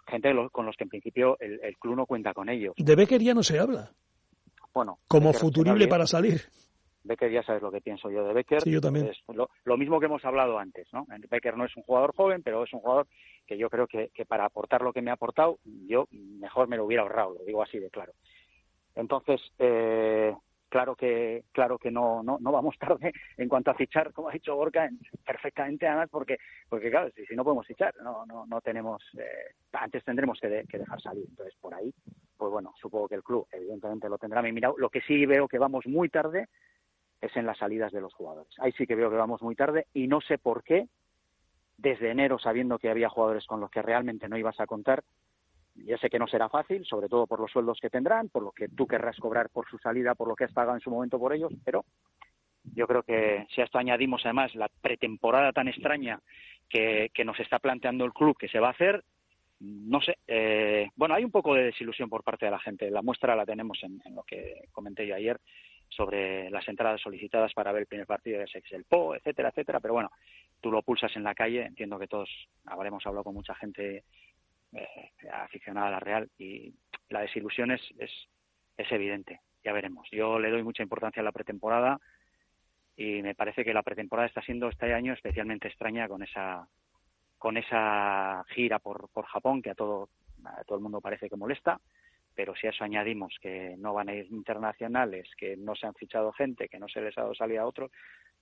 gente con los que en principio el, el club no cuenta con ellos. De Becker ya no se habla. Bueno, como Becker futurible para salir. Becker, ya sabes lo que pienso yo de Becker. Sí, yo también. Es lo, lo mismo que hemos hablado antes, ¿no? Becker no es un jugador joven, pero es un jugador que yo creo que, que para aportar lo que me ha aportado, yo mejor me lo hubiera ahorrado, lo digo así de claro. Entonces, eh, claro que claro que no, no no vamos tarde en cuanto a fichar, como ha dicho Gorka, perfectamente además, porque porque claro, si, si no podemos fichar, no no no tenemos, eh, antes tendremos que, de, que dejar salir. Entonces, por ahí, pues bueno, supongo que el club evidentemente lo tendrá bien mirado. Lo que sí veo que vamos muy tarde es en las salidas de los jugadores. Ahí sí que veo que vamos muy tarde y no sé por qué, desde enero, sabiendo que había jugadores con los que realmente no ibas a contar, ya sé que no será fácil, sobre todo por los sueldos que tendrán, por lo que tú querrás cobrar por su salida, por lo que has pagado en su momento por ellos, pero yo creo que si a esto añadimos además la pretemporada tan extraña que, que nos está planteando el club que se va a hacer, no sé, eh, bueno, hay un poco de desilusión por parte de la gente. La muestra la tenemos en, en lo que comenté yo ayer, sobre las entradas solicitadas para ver el primer partido de Sex el Po, etcétera, etcétera, pero bueno, tú lo pulsas en la calle, entiendo que todos habremos hablado con mucha gente eh, aficionada a la Real y la desilusión es, es, es evidente, ya veremos. Yo le doy mucha importancia a la pretemporada y me parece que la pretemporada está siendo este año especialmente extraña con esa con esa gira por, por Japón que a todo, a todo el mundo parece que molesta. Pero si a eso añadimos que no van a ir internacionales, que no se han fichado gente, que no se les ha dado salida a otro,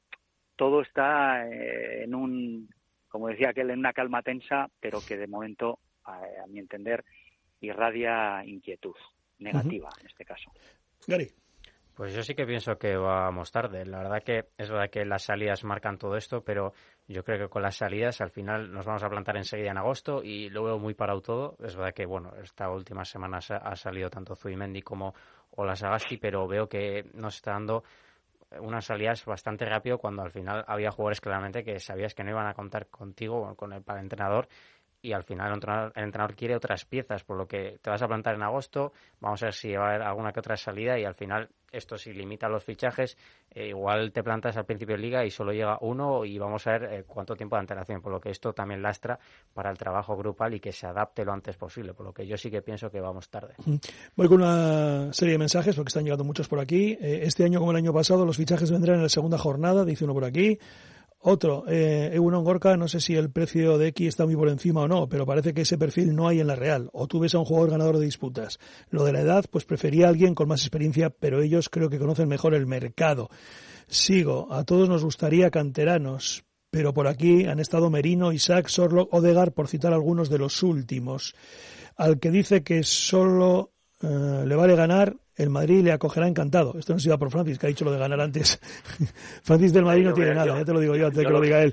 todo está eh, en un, como decía aquel, en una calma tensa, pero que de momento, a, a mi entender, irradia inquietud negativa uh-huh. en este caso. Gary. Pues yo sí que pienso que vamos tarde. La verdad que es verdad que las salidas marcan todo esto, pero yo creo que con las salidas al final nos vamos a plantar enseguida en agosto y lo veo muy parado todo. Es verdad que, bueno, esta última semana ha salido tanto Zubimendi como Ola Sagasti, pero veo que nos está dando unas salidas bastante rápido cuando al final había jugadores claramente que sabías que no iban a contar contigo o con el, para el entrenador. Y al final el entrenador, el entrenador quiere otras piezas, por lo que te vas a plantar en agosto, vamos a ver si va a haber alguna que otra salida y al final esto si limita los fichajes, eh, igual te plantas al principio de liga y solo llega uno y vamos a ver eh, cuánto tiempo de antelación, por lo que esto también lastra para el trabajo grupal y que se adapte lo antes posible, por lo que yo sí que pienso que vamos tarde. Voy con una serie de mensajes porque están llegando muchos por aquí. Eh, este año como el año pasado los fichajes vendrán en la segunda jornada, dice uno por aquí. Otro, eh, Egunon Gorka, no sé si el precio de X está muy por encima o no, pero parece que ese perfil no hay en la Real. O tú ves a un jugador ganador de disputas. Lo de la edad, pues prefería a alguien con más experiencia, pero ellos creo que conocen mejor el mercado. Sigo, a todos nos gustaría canteranos, pero por aquí han estado Merino, Isaac, Sorlock, Odegaard, por citar algunos de los últimos. Al que dice que solo eh, le vale ganar, el Madrid le acogerá encantado. Esto no se iba por Francis, que ha dicho lo de ganar antes. Francis del Madrid no tiene nada, ya te lo digo yo antes de que lo diga él.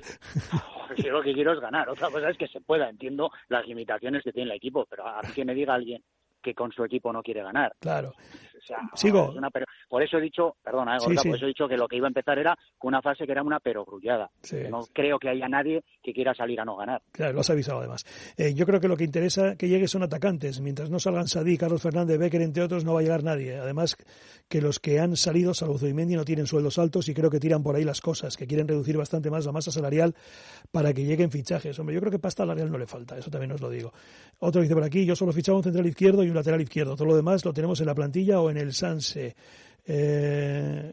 Yo lo que quiero es ganar. Otra cosa es que se pueda. Entiendo las limitaciones que tiene el equipo, pero a mí que me diga alguien que con su equipo no quiere ganar. Claro. O sea, Sigo. Es una pero... Por eso he dicho, perdona, eh, Gorka, sí, sí. por eso he dicho que lo que iba a empezar era con una frase que era una perogrullada. Sí. No creo que haya nadie que quiera salir a no ganar. Claro, lo has avisado además. Eh, yo creo que lo que interesa que llegue son atacantes. Mientras no salgan Sadí, Carlos Fernández, Becker, entre otros, no va a llegar nadie. Además, que los que han salido, salvo Zubimendi, no tienen sueldos altos y creo que tiran por ahí las cosas, que quieren reducir bastante más la masa salarial para que lleguen fichajes. Hombre, yo creo que pasta a la Real no le falta, eso también os lo digo. Otro dice por aquí, yo solo fichaba un central izquierdo y un lateral izquierdo. Todo lo demás lo tenemos en la plantilla o en el Sanse. Eh,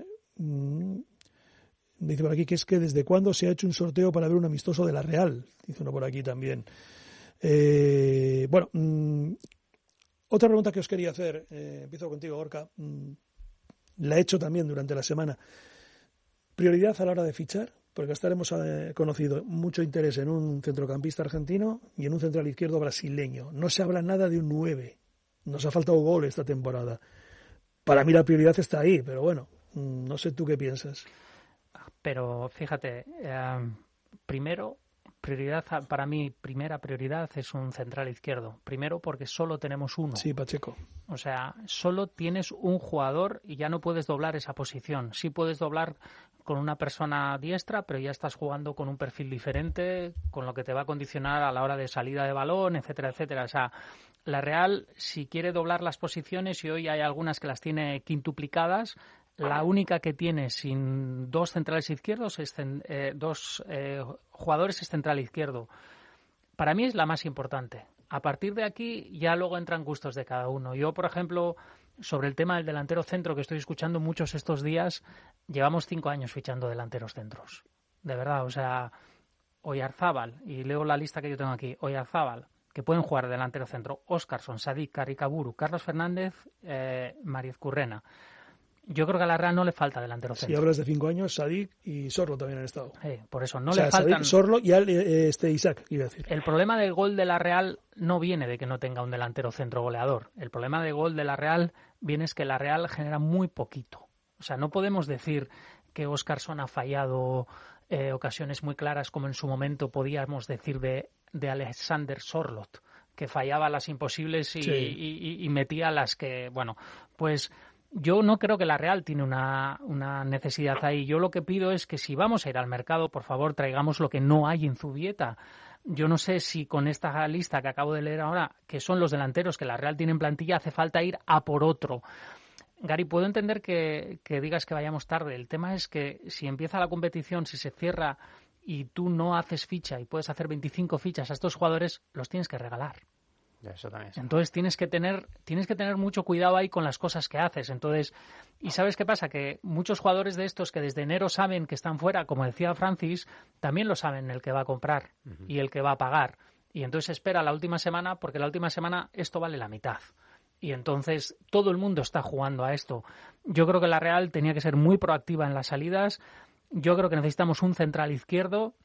dice por aquí que es que desde cuándo se ha hecho un sorteo para ver un amistoso de la Real, dice uno por aquí también. Eh, bueno, mmm, otra pregunta que os quería hacer, eh, empiezo contigo, Gorka, mmm, la he hecho también durante la semana. Prioridad a la hora de fichar, porque hasta hemos eh, conocido mucho interés en un centrocampista argentino y en un central izquierdo brasileño. No se habla nada de un nueve, nos ha faltado gol esta temporada. Para mí la prioridad está ahí, pero bueno, no sé tú qué piensas. Pero fíjate, eh, primero, prioridad para mí, primera prioridad es un central izquierdo. Primero porque solo tenemos uno. Sí, Pacheco. O sea, solo tienes un jugador y ya no puedes doblar esa posición. Sí puedes doblar con una persona diestra, pero ya estás jugando con un perfil diferente, con lo que te va a condicionar a la hora de salida de balón, etcétera, etcétera. O sea, la Real, si quiere doblar las posiciones, y hoy hay algunas que las tiene quintuplicadas, la única que tiene sin dos centrales izquierdos, es, eh, dos eh, jugadores es central izquierdo. Para mí es la más importante. A partir de aquí ya luego entran gustos de cada uno. Yo, por ejemplo, sobre el tema del delantero centro, que estoy escuchando muchos estos días, llevamos cinco años fichando delanteros centros. De verdad, o sea, Oyarzábal, y leo la lista que yo tengo aquí, Oyarzábal, que pueden jugar delantero centro, Óscarson, Sadik, Caricaburu, Carlos Fernández, eh, Mariez Currena. Yo creo que a la Real no le falta delantero centro. Si hablas de cinco años, Sadik y Sorlo también han estado. Sí, por eso no o le sea, faltan... Sadik, Sorlo y al, eh, este Isaac, iba a decir. El problema del gol de la Real no viene de que no tenga un delantero centro goleador. El problema del gol de la Real viene es que la Real genera muy poquito. O sea, no podemos decir que Óscarson ha fallado eh, ocasiones muy claras como en su momento podíamos decir de, de Alexander Sorloth, que fallaba las imposibles y, sí. y, y, y metía las que... Bueno, pues... Yo no creo que la Real tiene una, una necesidad ahí. Yo lo que pido es que si vamos a ir al mercado, por favor, traigamos lo que no hay en Zubieta. Yo no sé si con esta lista que acabo de leer ahora, que son los delanteros que la Real tiene en plantilla, hace falta ir a por otro. Gary, puedo entender que, que digas que vayamos tarde. El tema es que si empieza la competición, si se cierra y tú no haces ficha y puedes hacer veinticinco fichas a estos jugadores, los tienes que regalar. Eso también es. Entonces tienes que tener tienes que tener mucho cuidado ahí con las cosas que haces. Entonces, ¿y sabes qué pasa? Que muchos jugadores de estos que desde enero saben que están fuera, como decía Francis, también lo saben el que va a comprar uh-huh. y el que va a pagar. Y entonces espera la última semana, porque la última semana esto vale la mitad. Y entonces todo el mundo está jugando a esto. Yo creo que la Real tenía que ser muy proactiva en las salidas. Yo creo que necesitamos un central izquierdo.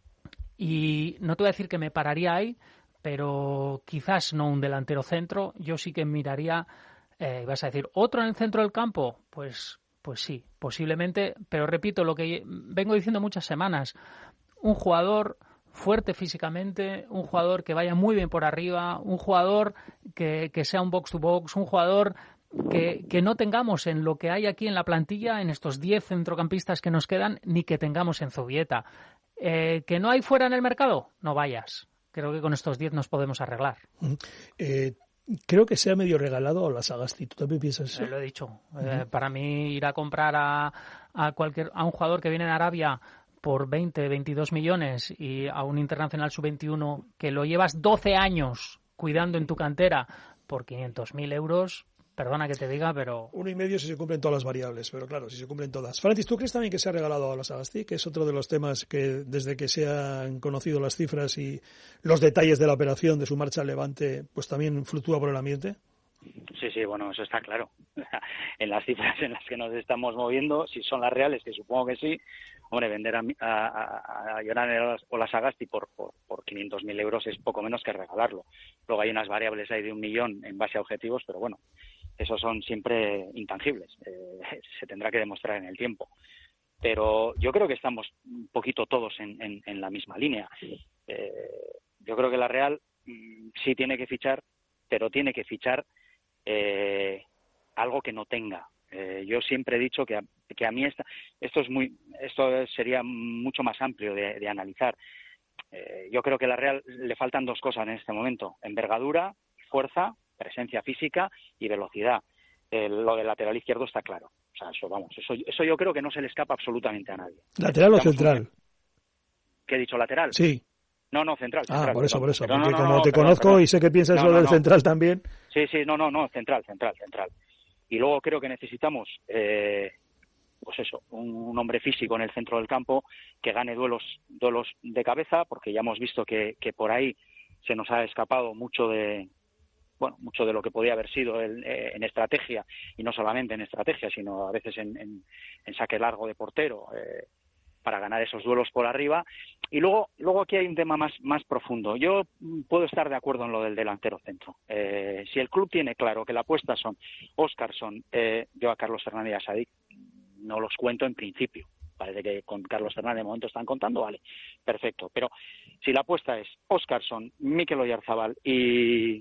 Y no te voy a decir que me pararía ahí, pero quizás no un delantero centro. Yo sí que miraría, eh, vas a decir, ¿otro en el centro del campo? Pues, pues sí, posiblemente, pero repito lo que vengo diciendo muchas semanas, un jugador fuerte físicamente, un jugador que vaya muy bien por arriba, un jugador que, que sea un box-to-box, un jugador que, que no tengamos en lo que hay aquí en la plantilla, en estos diez centrocampistas que nos quedan, ni que tengamos en Zubieta. Eh, ¿Que no hay fuera en el mercado? No vayas. Creo que con estos diez nos podemos arreglar. Eh, creo que se ha medio regalado a la Sagasti. ¿Tú también piensas eso? Eh, lo he dicho. Uh-huh. Eh, para mí ir a comprar a, a cualquier a un jugador que viene de Arabia por veinte, veintidós millones y a un internacional sub veintiuno que lo llevas doce años cuidando en tu cantera por quinientos mil euros... Perdona que te diga, pero... Uno y medio si se cumplen todas las variables, pero claro, si se cumplen todas. Francis, ¿tú crees también que se ha regalado a la Sagasti? Que es otro de los temas que desde que se han conocido las cifras y los detalles de la operación, de su marcha al Levante, pues también fluctúa por el ambiente. Sí, sí, bueno, eso está claro. En las cifras en las que nos estamos moviendo, si son las reales, que supongo que sí, hombre, vender a, a, a Llorane o la Sagasti por, por, por quinientos mil euros es poco menos que regalarlo. Luego hay unas variables ahí de un millón en base a objetivos, pero bueno, esos son siempre intangibles. Eh, se tendrá que demostrar en el tiempo. Pero yo creo que estamos un poquito todos en, en, en la misma línea. Eh, yo creo que la Real mm, sí tiene que fichar, pero tiene que fichar eh, algo que no tenga. Eh, yo siempre he dicho que a, que a mí esta, esto es muy esto sería mucho más amplio de, de analizar. Eh, yo creo que a la Real le faltan dos cosas en este momento: envergadura, fuerza, presencia física y velocidad. Eh, lo del lateral izquierdo está claro. O sea, eso vamos, eso, eso yo creo que no se le escapa absolutamente a nadie. ¿Lateral o central? Un... ¿Qué he dicho, lateral? Sí. No, no, central. central ah, por eso, perdón. por eso. Pero porque no, no, como no, te perdón, conozco perdón. y sé que piensas no, lo no, del no. central también. Sí, sí, no, no, no, central, central, central. Y luego creo que necesitamos, eh, pues eso, un, un hombre físico en el centro del campo que gane duelos, duelos de cabeza, porque ya hemos visto que, que por ahí se nos ha escapado mucho de, bueno, mucho de lo que podía haber sido el, eh, en estrategia, y no solamente en estrategia, sino a veces en, en, en saque largo de portero, eh, para ganar esos duelos por arriba. Y luego luego aquí hay un tema más más profundo. Yo puedo estar de acuerdo en lo del delantero centro. Eh, si el club tiene claro que la apuesta son Óscarson, eh, yo a Carlos Fernández y a Sadik no los cuento en principio. Parece que con Carlos Fernández de momento están contando, vale, perfecto. Pero si la apuesta es Óscarson, Mikel Oyarzábal y...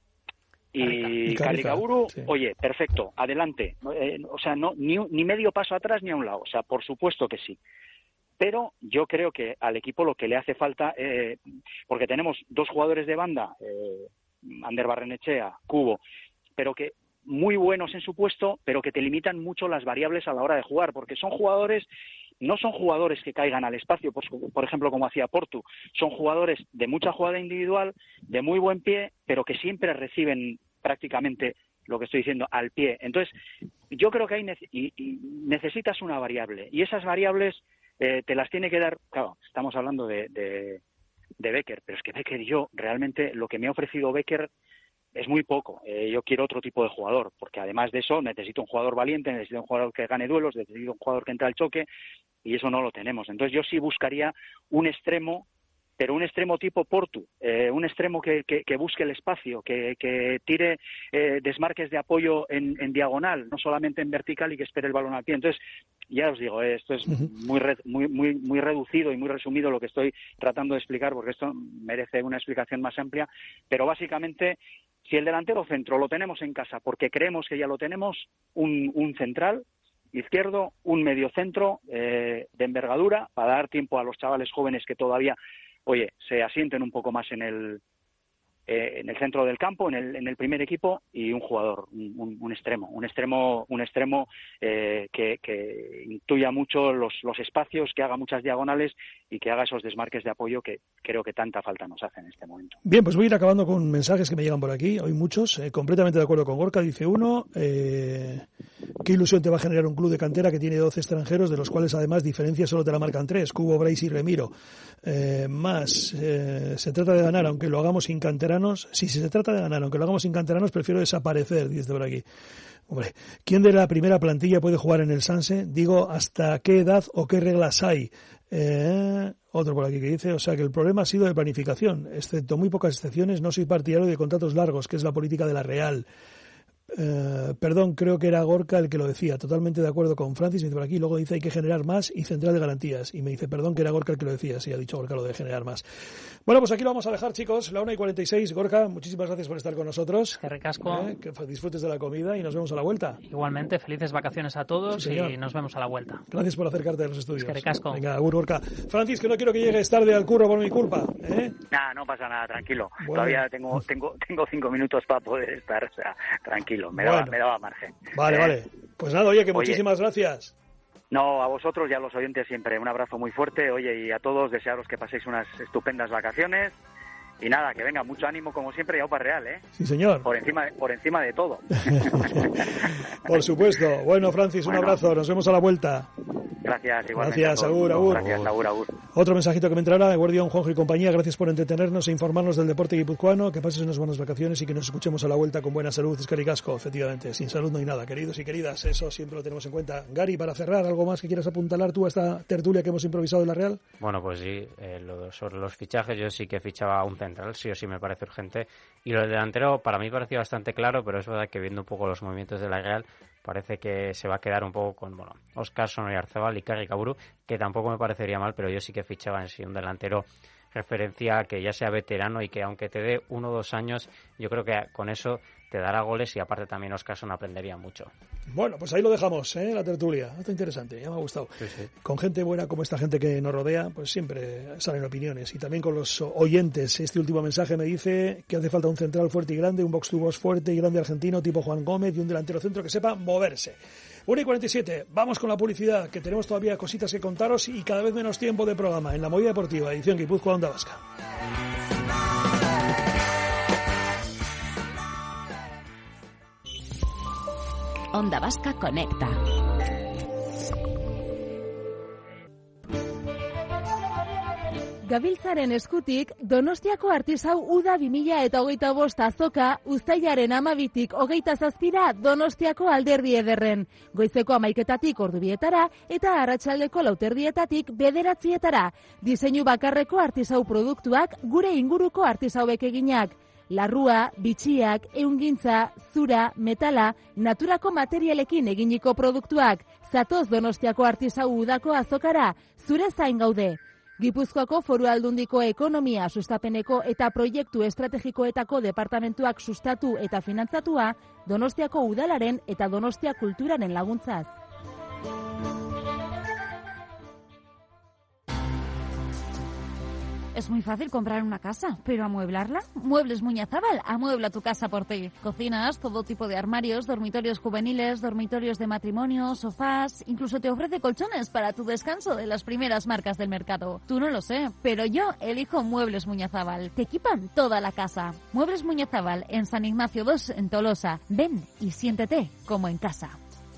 y Caricaburu, sí. Oye, perfecto, adelante. Eh, o sea, no ni, ni medio paso atrás ni a un lado. O sea, por supuesto que sí. Pero yo creo que al equipo lo que le hace falta, eh, porque tenemos dos jugadores de banda, eh, Ander Barrenechea, Cubo, pero que muy buenos en su puesto, pero que te limitan mucho las variables a la hora de jugar, porque son jugadores no son jugadores que caigan al espacio, pues, por ejemplo, como hacía Portu, son jugadores de mucha jugada individual, de muy buen pie, pero que siempre reciben prácticamente lo que estoy diciendo al pie. Entonces, yo creo que hay nece- y, y necesitas una variable, y esas variables eh, te las tiene que dar, claro, estamos hablando de, de, de Becker, pero es que Becker y yo, realmente, lo que me ha ofrecido Becker es muy poco. Eh, yo quiero otro tipo de jugador, porque además de eso necesito un jugador valiente, necesito un jugador que gane duelos, necesito un jugador que entre al choque, y eso no lo tenemos. Entonces yo sí buscaría un extremo, pero un extremo tipo Portu, eh, un extremo que, que, que busque el espacio, que, que tire eh, desmarques de apoyo en, en diagonal, no solamente en vertical, y que espere el balón al pie. Entonces, ya os digo, eh, esto es muy, re, muy, muy, muy reducido y muy resumido lo que estoy tratando de explicar, porque esto merece una explicación más amplia, pero básicamente, si el delantero centro lo tenemos en casa porque creemos que ya lo tenemos, un, un central izquierdo, un mediocentro eh, de envergadura, para dar tiempo a los chavales jóvenes que todavía, oye, se asienten un poco más en el eh, en el centro del campo, en el, en el primer equipo, y un jugador, un, un extremo, un extremo, un extremo eh, que, que intuya mucho los, los espacios, que haga muchas diagonales y que haga esos desmarques de apoyo que creo que tanta falta nos hace en este momento. Bien, pues voy a ir acabando con mensajes que me llegan por aquí, hoy muchos, eh, completamente de acuerdo con Gorka. Dice uno, eh, ¿qué ilusión te va a generar un club de cantera que tiene doce extranjeros, de los cuales además diferencias solo te la marcan tres, Cubo, Bryce y Remiro? Eh, más, eh, se trata de ganar, aunque lo hagamos sin canteranos. Sí, si se trata de ganar, aunque lo hagamos sin canteranos, prefiero desaparecer, dice por aquí. Hombre, ¿quién de la primera plantilla puede jugar en el Sanse? Digo, ¿hasta qué edad o qué reglas hay? Eh, otro por aquí que dice, o sea, que el problema ha sido de planificación. Excepto muy pocas excepciones, no soy partidario de contratos largos, que es la política de la Real. Eh, perdón, creo que era Gorka el que lo decía, totalmente de acuerdo con Francis, me dice por aquí, luego dice hay que generar más y central de garantías, y me dice, perdón, que era Gorka el que lo decía, sí, ha dicho Gorka lo de generar más. Bueno, pues aquí lo vamos a dejar, chicos, la una y cuarenta y seis, Gorka, muchísimas gracias por estar con nosotros. Que ricasco. Eh, que disfrutes de la comida y nos vemos a la vuelta. Igualmente, felices vacaciones a todos, sí, y nos vemos a la vuelta. Gracias por acercarte a los estudios. Que ricasco. Venga, agur, Gorka. Francis, que no quiero que llegues tarde al curro por mi culpa, ¿eh? Nah, no pasa nada, tranquilo. Bueno. Todavía tengo tengo tengo cinco minutos para poder estar, o sea, tranquilo, me daba, Bueno. me daba margen. Vale, Eh, vale. Pues nada, oye, que oye, muchísimas gracias. No, a vosotros y a los oyentes siempre un abrazo muy fuerte, oye, y a todos desearos que paséis unas estupendas vacaciones. Y nada, que venga, mucho ánimo como siempre y Aupa Real, ¿eh? Sí, señor. Por encima de, por encima de todo. Por supuesto. Bueno, Francis, un Bueno. abrazo. Nos vemos a la vuelta. Gracias, igualmente. Gracias, a todos. agur, agur. Gracias, agur, agur. Otro mensajito que me entrará de Guardián, Juanjo y compañía. Gracias por entretenernos e informarnos del deporte guipuzcoano. Que pases unas buenas vacaciones y que nos escuchemos a la vuelta con buena salud. Escari Casco, efectivamente. Sin salud no hay nada, queridos y queridas. Eso siempre lo tenemos en cuenta. Gary, para cerrar, ¿algo más que quieras apuntalar tú a esta tertulia que hemos improvisado en la Real? Bueno, pues sí, eh, lo, sobre los fichajes yo sí que fichaba un central, sí o sí me parece urgente. Y lo del delantero para mí parecía bastante claro, pero es verdad que viendo un poco los movimientos de la Real parece que se va a quedar un poco con, bueno, Óscar Sono y Arzabal y Carri Kaburu, que tampoco me parecería mal, pero yo sí que fichaba en sí un delantero referencia que ya sea veterano y que aunque te dé uno o dos años, yo creo que con eso te dará goles y aparte también Óscar Sono aprendería mucho. Bueno, pues ahí lo dejamos, ¿eh? La tertulia. Está interesante, ya me ha gustado. Sí, sí. Con gente buena como esta gente que nos rodea, pues siempre salen opiniones. Y también con los oyentes. Este último mensaje me dice que hace falta un central fuerte y grande, un box to box fuerte y grande argentino tipo Juan Gómez y un delantero centro que sepa moverse. una y cuarenta y siete, vamos con la publicidad, que tenemos todavía cositas que contaros y cada vez menos tiempo de programa en La Movida Deportiva, edición Guipúzcoa Onda Vasca. Onda Vasca Conecta. Gabiltzaren eskutik, Donostiako Artisau Uda bi mila hogeita bost azoka uztailaren hamabitik hogeita zazpira Donostiako Alderdi Ederren. Goizeko hamaiketatik ordubietara eta arratsaldeko lauterdietatik bederatzietara. Diseinu bakarreko artisau produktuak gure inguruko artisauek eginak. Larrua, bitxiak, ehungintza, zura, metala, naturako materialekin eginiko produktuak. Zatoz Donostiako Artisau Udako azokara, zure zain gaude. Gipuzkoako Foru Aldundiko Ekonomia Sustapeneko eta Proiektu Estrategikoetako departamentuak sustatu eta finantzatua, Donostiako Udalaren eta Donostia Kulturaren laguntzaz. Es muy fácil comprar una casa, pero ¿amueblarla? Muebles Muñazábal amuebla tu casa por ti. Cocinas, todo tipo de armarios, dormitorios juveniles, dormitorios de matrimonio, sofás, incluso te ofrece colchones para tu descanso de las primeras marcas del mercado. Tú no lo sé, pero yo elijo Muebles Muñazábal. Te equipan toda la casa. Muebles Muñazábal en San Ignacio dos en Tolosa. Ven y siéntete como en casa.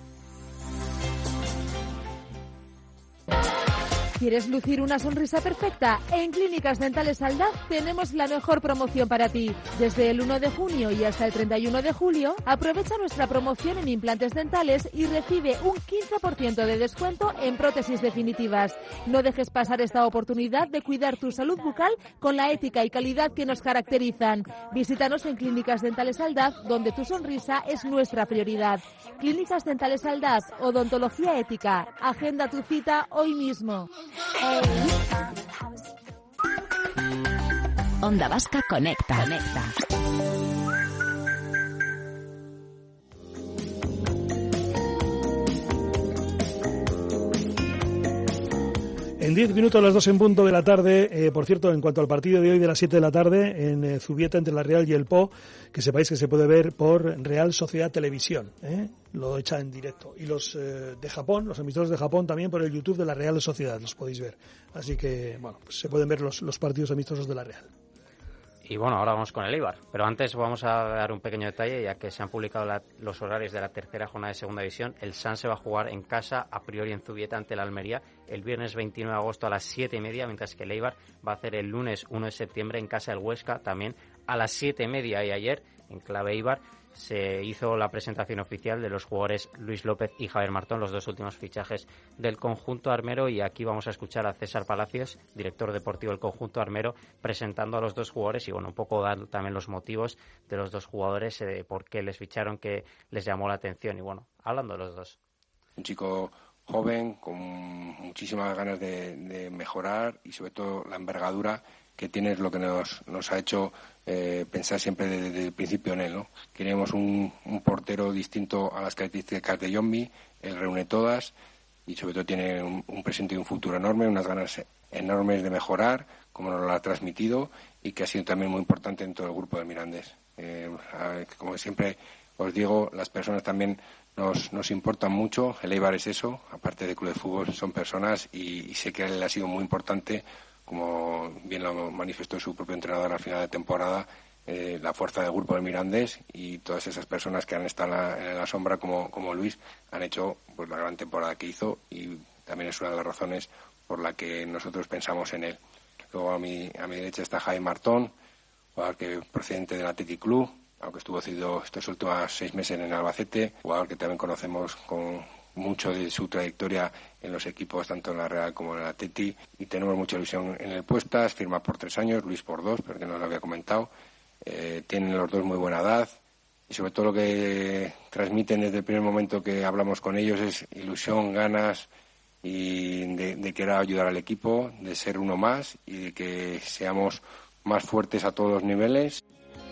¿Quieres lucir una sonrisa perfecta? En Clínicas Dentales Aldaz tenemos la mejor promoción para ti. Desde el uno de junio y hasta el treinta y uno de julio, aprovecha nuestra promoción en implantes dentales y recibe un quince por ciento de descuento en prótesis definitivas. No dejes pasar esta oportunidad de cuidar tu salud bucal con la ética y calidad que nos caracterizan. Visítanos en Clínicas Dentales Aldaz, donde tu sonrisa es nuestra prioridad. Clínicas Dentales Aldaz, odontología ética. Agenda tu cita hoy mismo. Onda Vasca Conecta. Conecta. En diez minutos, las dos en punto de la tarde, eh, por cierto, en cuanto al partido de hoy de las siete de la tarde, en eh, Zubieta entre la Real y el Po, que sepáis que se puede ver por Real Sociedad Televisión, ¿eh? Lo echa en directo. Y los eh, de Japón, los emisores de Japón también por el YouTube de la Real Sociedad, los podéis ver. Así que, bueno, pues se pueden ver los, los partidos amistosos de la Real. Y bueno, ahora vamos con el Eibar. Pero antes vamos a dar un pequeño detalle, ya que se han publicado la, los horarios de la tercera jornada de Segunda División. El S A N se va a jugar en casa, a priori en Zubieta, ante la Almería, el viernes veintinueve de agosto a las siete y media, mientras que el Eibar va a hacer el lunes uno de septiembre en casa del Huesca, también a las siete y media. Y ayer, en clave Eibar, se hizo la presentación oficial de los jugadores Luis López y Javier Martón, los dos últimos fichajes del conjunto armero, y aquí vamos a escuchar a César Palacios, director deportivo del conjunto armero, presentando a los dos jugadores y bueno, un poco dar también los motivos de los dos jugadores, eh, por qué les ficharon, qué les llamó la atención, y bueno, hablando de los dos. Un chico joven, con muchísimas ganas de, de mejorar y sobre todo la envergadura que tiene es lo que nos, nos ha hecho eh, pensar siempre desde, desde el principio en él, ¿no? Queríamos un, un portero distinto a las características de Yombi, él reúne todas y sobre todo tiene un, un presente y un futuro enorme, unas ganas enormes de mejorar, como nos lo ha transmitido, y que ha sido también muy importante en todo el grupo de Mirandés. Eh, como siempre os digo, las personas también nos, nos importan mucho, el Eibar es eso, aparte de club de fútbol, son personas y, y sé que él ha sido muy importante, como bien lo manifestó su propio entrenador al final de temporada, eh, la fuerza del grupo de Mirandés y todas esas personas que han estado en la, en la sombra como, como Luis han hecho pues la gran temporada que hizo, y también es una de las razones por la que nosotros pensamos en él. Luego a mi, a mi derecha está Jaime Martón, jugador que procedente del Athletic Club, aunque estuvo cedido estos últimos seis meses en Albacete, jugador que también conocemos con mucho de su trayectoria en los equipos, tanto en la Real como en el Atleti, y tenemos mucha ilusión en el Puestas, firma por tres años, Luis por dos, pero que no lo había comentado. Eh, tienen los dos muy buena edad y sobre todo lo que transmiten desde el primer momento que hablamos con ellos es ilusión, ganas y de, de querer ayudar al equipo, de ser uno más y de que seamos más fuertes a todos los niveles.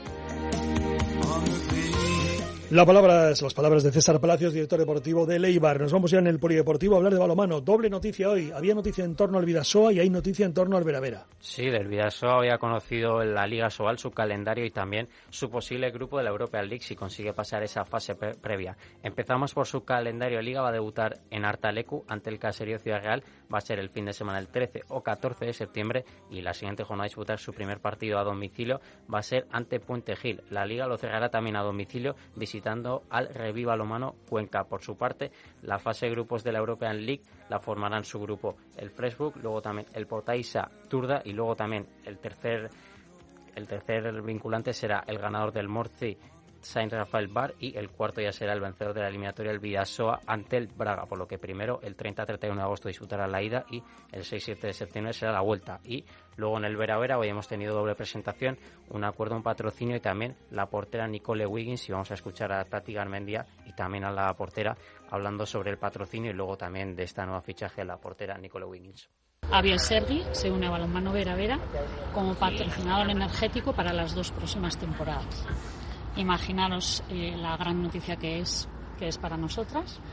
La palabra es las palabras de César Palacios, director deportivo del Eibar. Nos vamos ya en el polideportivo a hablar de balonmano. Doble noticia hoy. Había noticia en torno al Bidasoa y hay noticia en torno al Veravera. Sí, del Bidasoa había conocido en la Liga Sobal su calendario y también su posible grupo de la European League si consigue pasar esa fase pre- previa. Empezamos por su calendario. Liga va a debutar en Artalecu ante el Caserío Ciudad Real. Va a ser el fin de semana del trece o catorce de septiembre y la siguiente jornada a disputar su primer partido a domicilio va a ser ante Puente Gil. La Liga lo cerrará también a domicilio visitando visitando al Reviva Balonmano Cuenca. Por su parte, la fase de grupos de la European League la formarán su grupo el Freshbrook, luego también el Potaisa Turda y luego también el tercer el tercer vinculante será el ganador del Morci Saint Rafael Bar y el cuarto ya será el vencedor de la eliminatoria el Bidasoa ante el Braga, por lo que primero el treinta a treinta y uno de agosto disputará la ida y el seis siete de septiembre será la vuelta. Y luego en el Veravera hoy hemos tenido doble presentación, un acuerdo, un patrocinio y también la portera Nicole Wiggins, y vamos a escuchar a Tati Garmendia y también a la portera hablando sobre el patrocinio y luego también de esta nueva fichaje la portera Nicole Wiggins. Aviel Sergi se une a Balonmano Veravera como patrocinador energético para las dos próximas temporadas. Imaginaros eh, la gran noticia que es, que es para nosotras.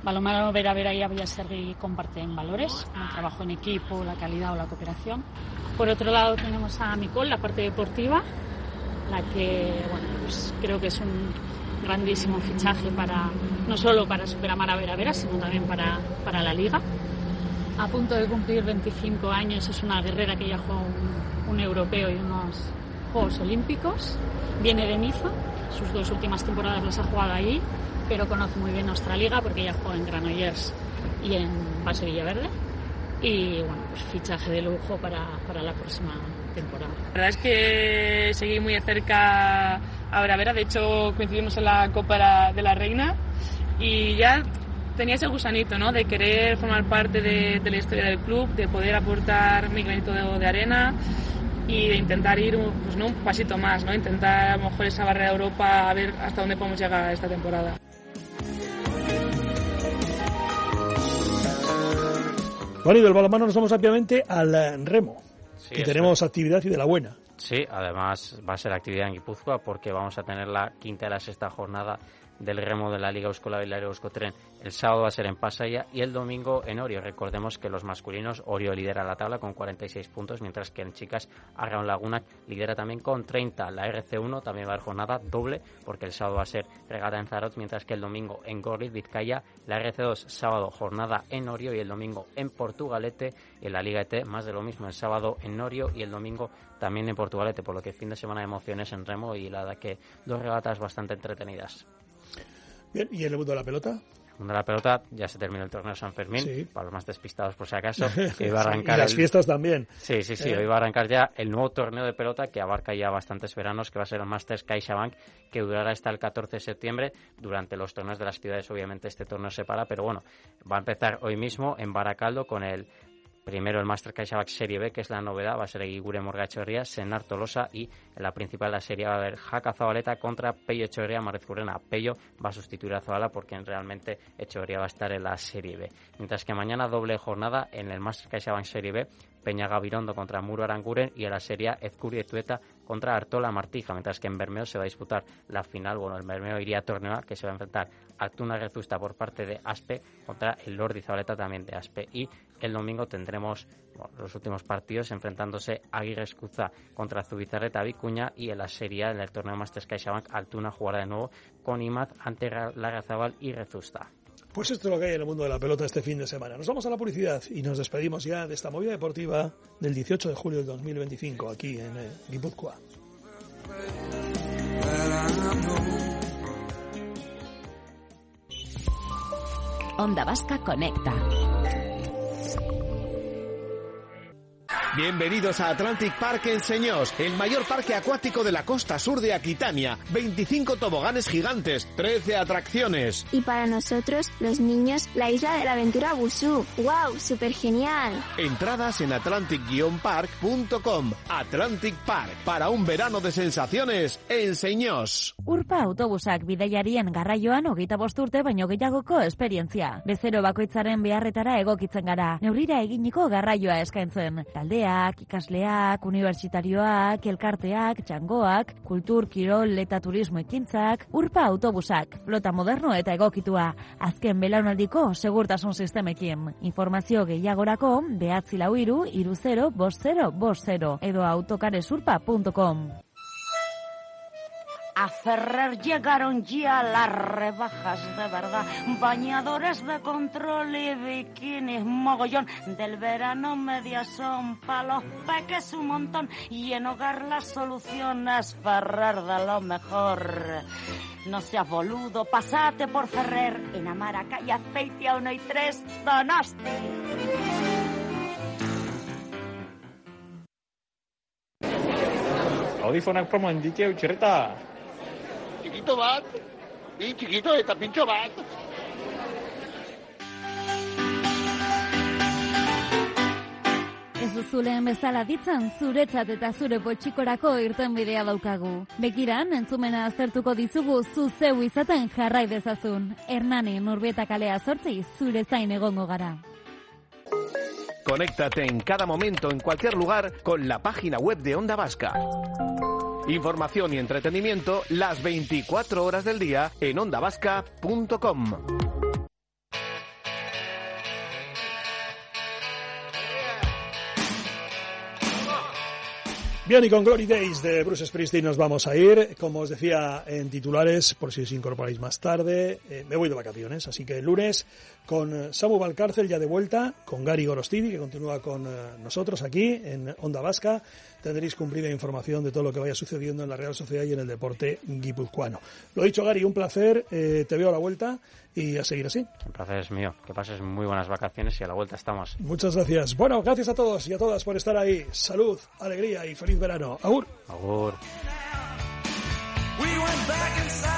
Balonmano Vera Vera y Abiasegui comparten valores, el trabajo en equipo, la calidad o la cooperación. Por otro lado tenemos a Micol, la parte deportiva, la que bueno, pues creo que es un grandísimo fichaje para no solo para Superamar a Vera Vera, sino también para, para la Liga. A punto de cumplir veinticinco años, es una guerrera que ya jugó un, un europeo y unos Juegos Olímpicos. Viene de Niza, sus dos últimas temporadas las ha jugado allí, pero conoce muy bien nuestra liga porque ella juega en Granollers y en Base Villaverde. Y bueno, pues fichaje de lujo para, para la próxima temporada. La verdad es que seguí muy de cerca a Vera Vera, de hecho coincidimos en la Copa de la Reina y ya tenía ese gusanito, ¿no?, de querer formar parte de, de la historia del club, de poder aportar mi granito de, de arena y de intentar ir pues, ¿no? un pasito más, ¿no? Intentar a lo mejor esa barrera de Europa, a ver hasta dónde podemos llegar esta temporada. Bueno, y del balonmano nos vamos rápidamente al remo, sí, que tenemos es. actividad y de la buena. Sí, además va a ser actividad en Guipúzcoa porque vamos a tener la quinta y la sexta jornada del remo de la Liga Euskola Bailario Euskotren. El sábado va a ser en Pasaia y el domingo en Orio. Recordemos que los masculinos, Orio lidera la tabla con cuarenta y seis puntos, mientras que en chicas Arraun Laguna lidera también con treinta. La R C uno también va a haber jornada doble porque el sábado va a ser regata en Zarot, mientras que el domingo en Gorliz, Vizcaya. La R C dos, sábado jornada en Orio y el domingo en Portugalete. En la Liga E T más de lo mismo, el sábado en Orio y el domingo también en Portugalete, por lo que fin de semana de emociones en remo y la verdad que dos regatas bastante entretenidas. Bien, ¿y el mundo de la pelota? El mundo de la pelota, ya se terminó el torneo San Fermín, sí. Para los más despistados por si acaso. Que iba a arrancar sí, y las el... fiestas también. Sí, sí, sí, eh. hoy va a arrancar ya el nuevo torneo de pelota que abarca ya bastantes veranos, que va a ser el Masters CaixaBank, que durará hasta el catorce de septiembre. Durante los torneos de las ciudades, obviamente, este torneo se para, pero bueno, va a empezar hoy mismo en Baracaldo con el... Primero el Master CaixaBank Serie B, que es la novedad, va a ser Eguigure Morgaechorria, Senar Tolosa y en la principal de la serie va a haber Jaca Zabaleta contra Pello Echeverría Marezcurrena. Pello va a sustituir a Zabala porque realmente Echeverría va a estar en la Serie B. Mientras que mañana doble jornada en el Master CaixaBank Serie B, Peña Gabirondo contra Muro Aranguren y en la Serie A Ezcuri Etueta contra Artola Martija, mientras que en Bermeo se va a disputar la final. Bueno, el Bermeo iría a Torneo A, que se va a enfrentar Altuna Rezusta por parte de Aspe contra el Lordi Zabaleta también de Aspe. Y el domingo tendremos bueno, los últimos partidos enfrentándose Aguirre Escuza contra Zubizarreta Vicuña y en la Serie A, en el torneo Masters CaixaBank, Altuna jugará de nuevo con Imaz ante Larrazabal y Rezusta. Pues esto es lo que hay en el mundo de la pelota este fin de semana. Nos vamos a la publicidad y nos despedimos ya de esta movida deportiva del dieciocho de julio del dos mil veinticinco aquí en eh, Guipúzcoa. Onda Vasca Conecta. Bienvenidos a Atlantic Park en Señós, el mayor parque acuático de la costa sur de Aquitania. veinticinco toboganes gigantes, trece atracciones. Y para nosotros, los niños, la isla de la aventura Busú. ¡Wow! ¡Súper genial! Entradas en atlantic park punto com. Atlantic Park, para un verano de sensaciones en Señós. Urpa autobusak bidaiarien garraioan hogeita bost urte baino gehiagoko esperientzia. Bezero bakoitzaren beharretara egokitzen gara. Neurrira eginiko garraioa eskaintzen. Talde ikasleak, unibertsitarioak, elkarteak, txangoak, kultur, kirol eta turismo ekintzak, Urpa autobusak, flota moderno eta egokitua, azken belaunaldiko segurtasun sistemekin. Informazio gehiagorako, behatzi lau hiru, hiru zero, bost zero, bost zero, edo autocaresurpa punto com. A Ferrer llegaron ya las rebajas de verdad, bañadores de control y bikinis mogollón, del verano medias son pa' los peques un montón, y en hogar las soluciones Ferrer de lo mejor. No seas boludo, pasate por Ferrer, en Amara, calle Azpeitia uno y tres, Donosti. Audifonak promoen ditu txerreta. Txikito bat, bi txikito eta pintxo bat. Ez duzuleen bezala ditzan, zuretzat eta zure potxikorako irten bidea daukagu. Begiran, entzumena aztertuko dizugu zu zeu izaten jarrai dezazun. Hernani, Nurbieta kalea zortzi, zure zain egongo gara. Conéctate en cada momento, en cualquier lugar, con la página web de Onda Vasca. Información y entretenimiento las veinticuatro horas del día en onda vasca punto com. Bien, y con Glory Days de Bruce Springsteen nos vamos a ir. Como os decía en titulares, por si os incorporáis más tarde, eh, me voy de vacaciones, así que el lunes con Samu Valcárcel ya de vuelta, con Gary Gorostidi, que continúa con eh, nosotros aquí en Onda Vasca. Tendréis cumplida información de todo lo que vaya sucediendo en la Real Sociedad y en el deporte guipuzcoano. Lo dicho, Gary, un placer, eh, te veo a la vuelta y a seguir así. El placer es mío, que pases muy buenas vacaciones y a la vuelta estamos. Muchas gracias. Bueno, gracias a todos y a todas por estar ahí. Salud, alegría y feliz verano. Agur. Agur. We went back inside.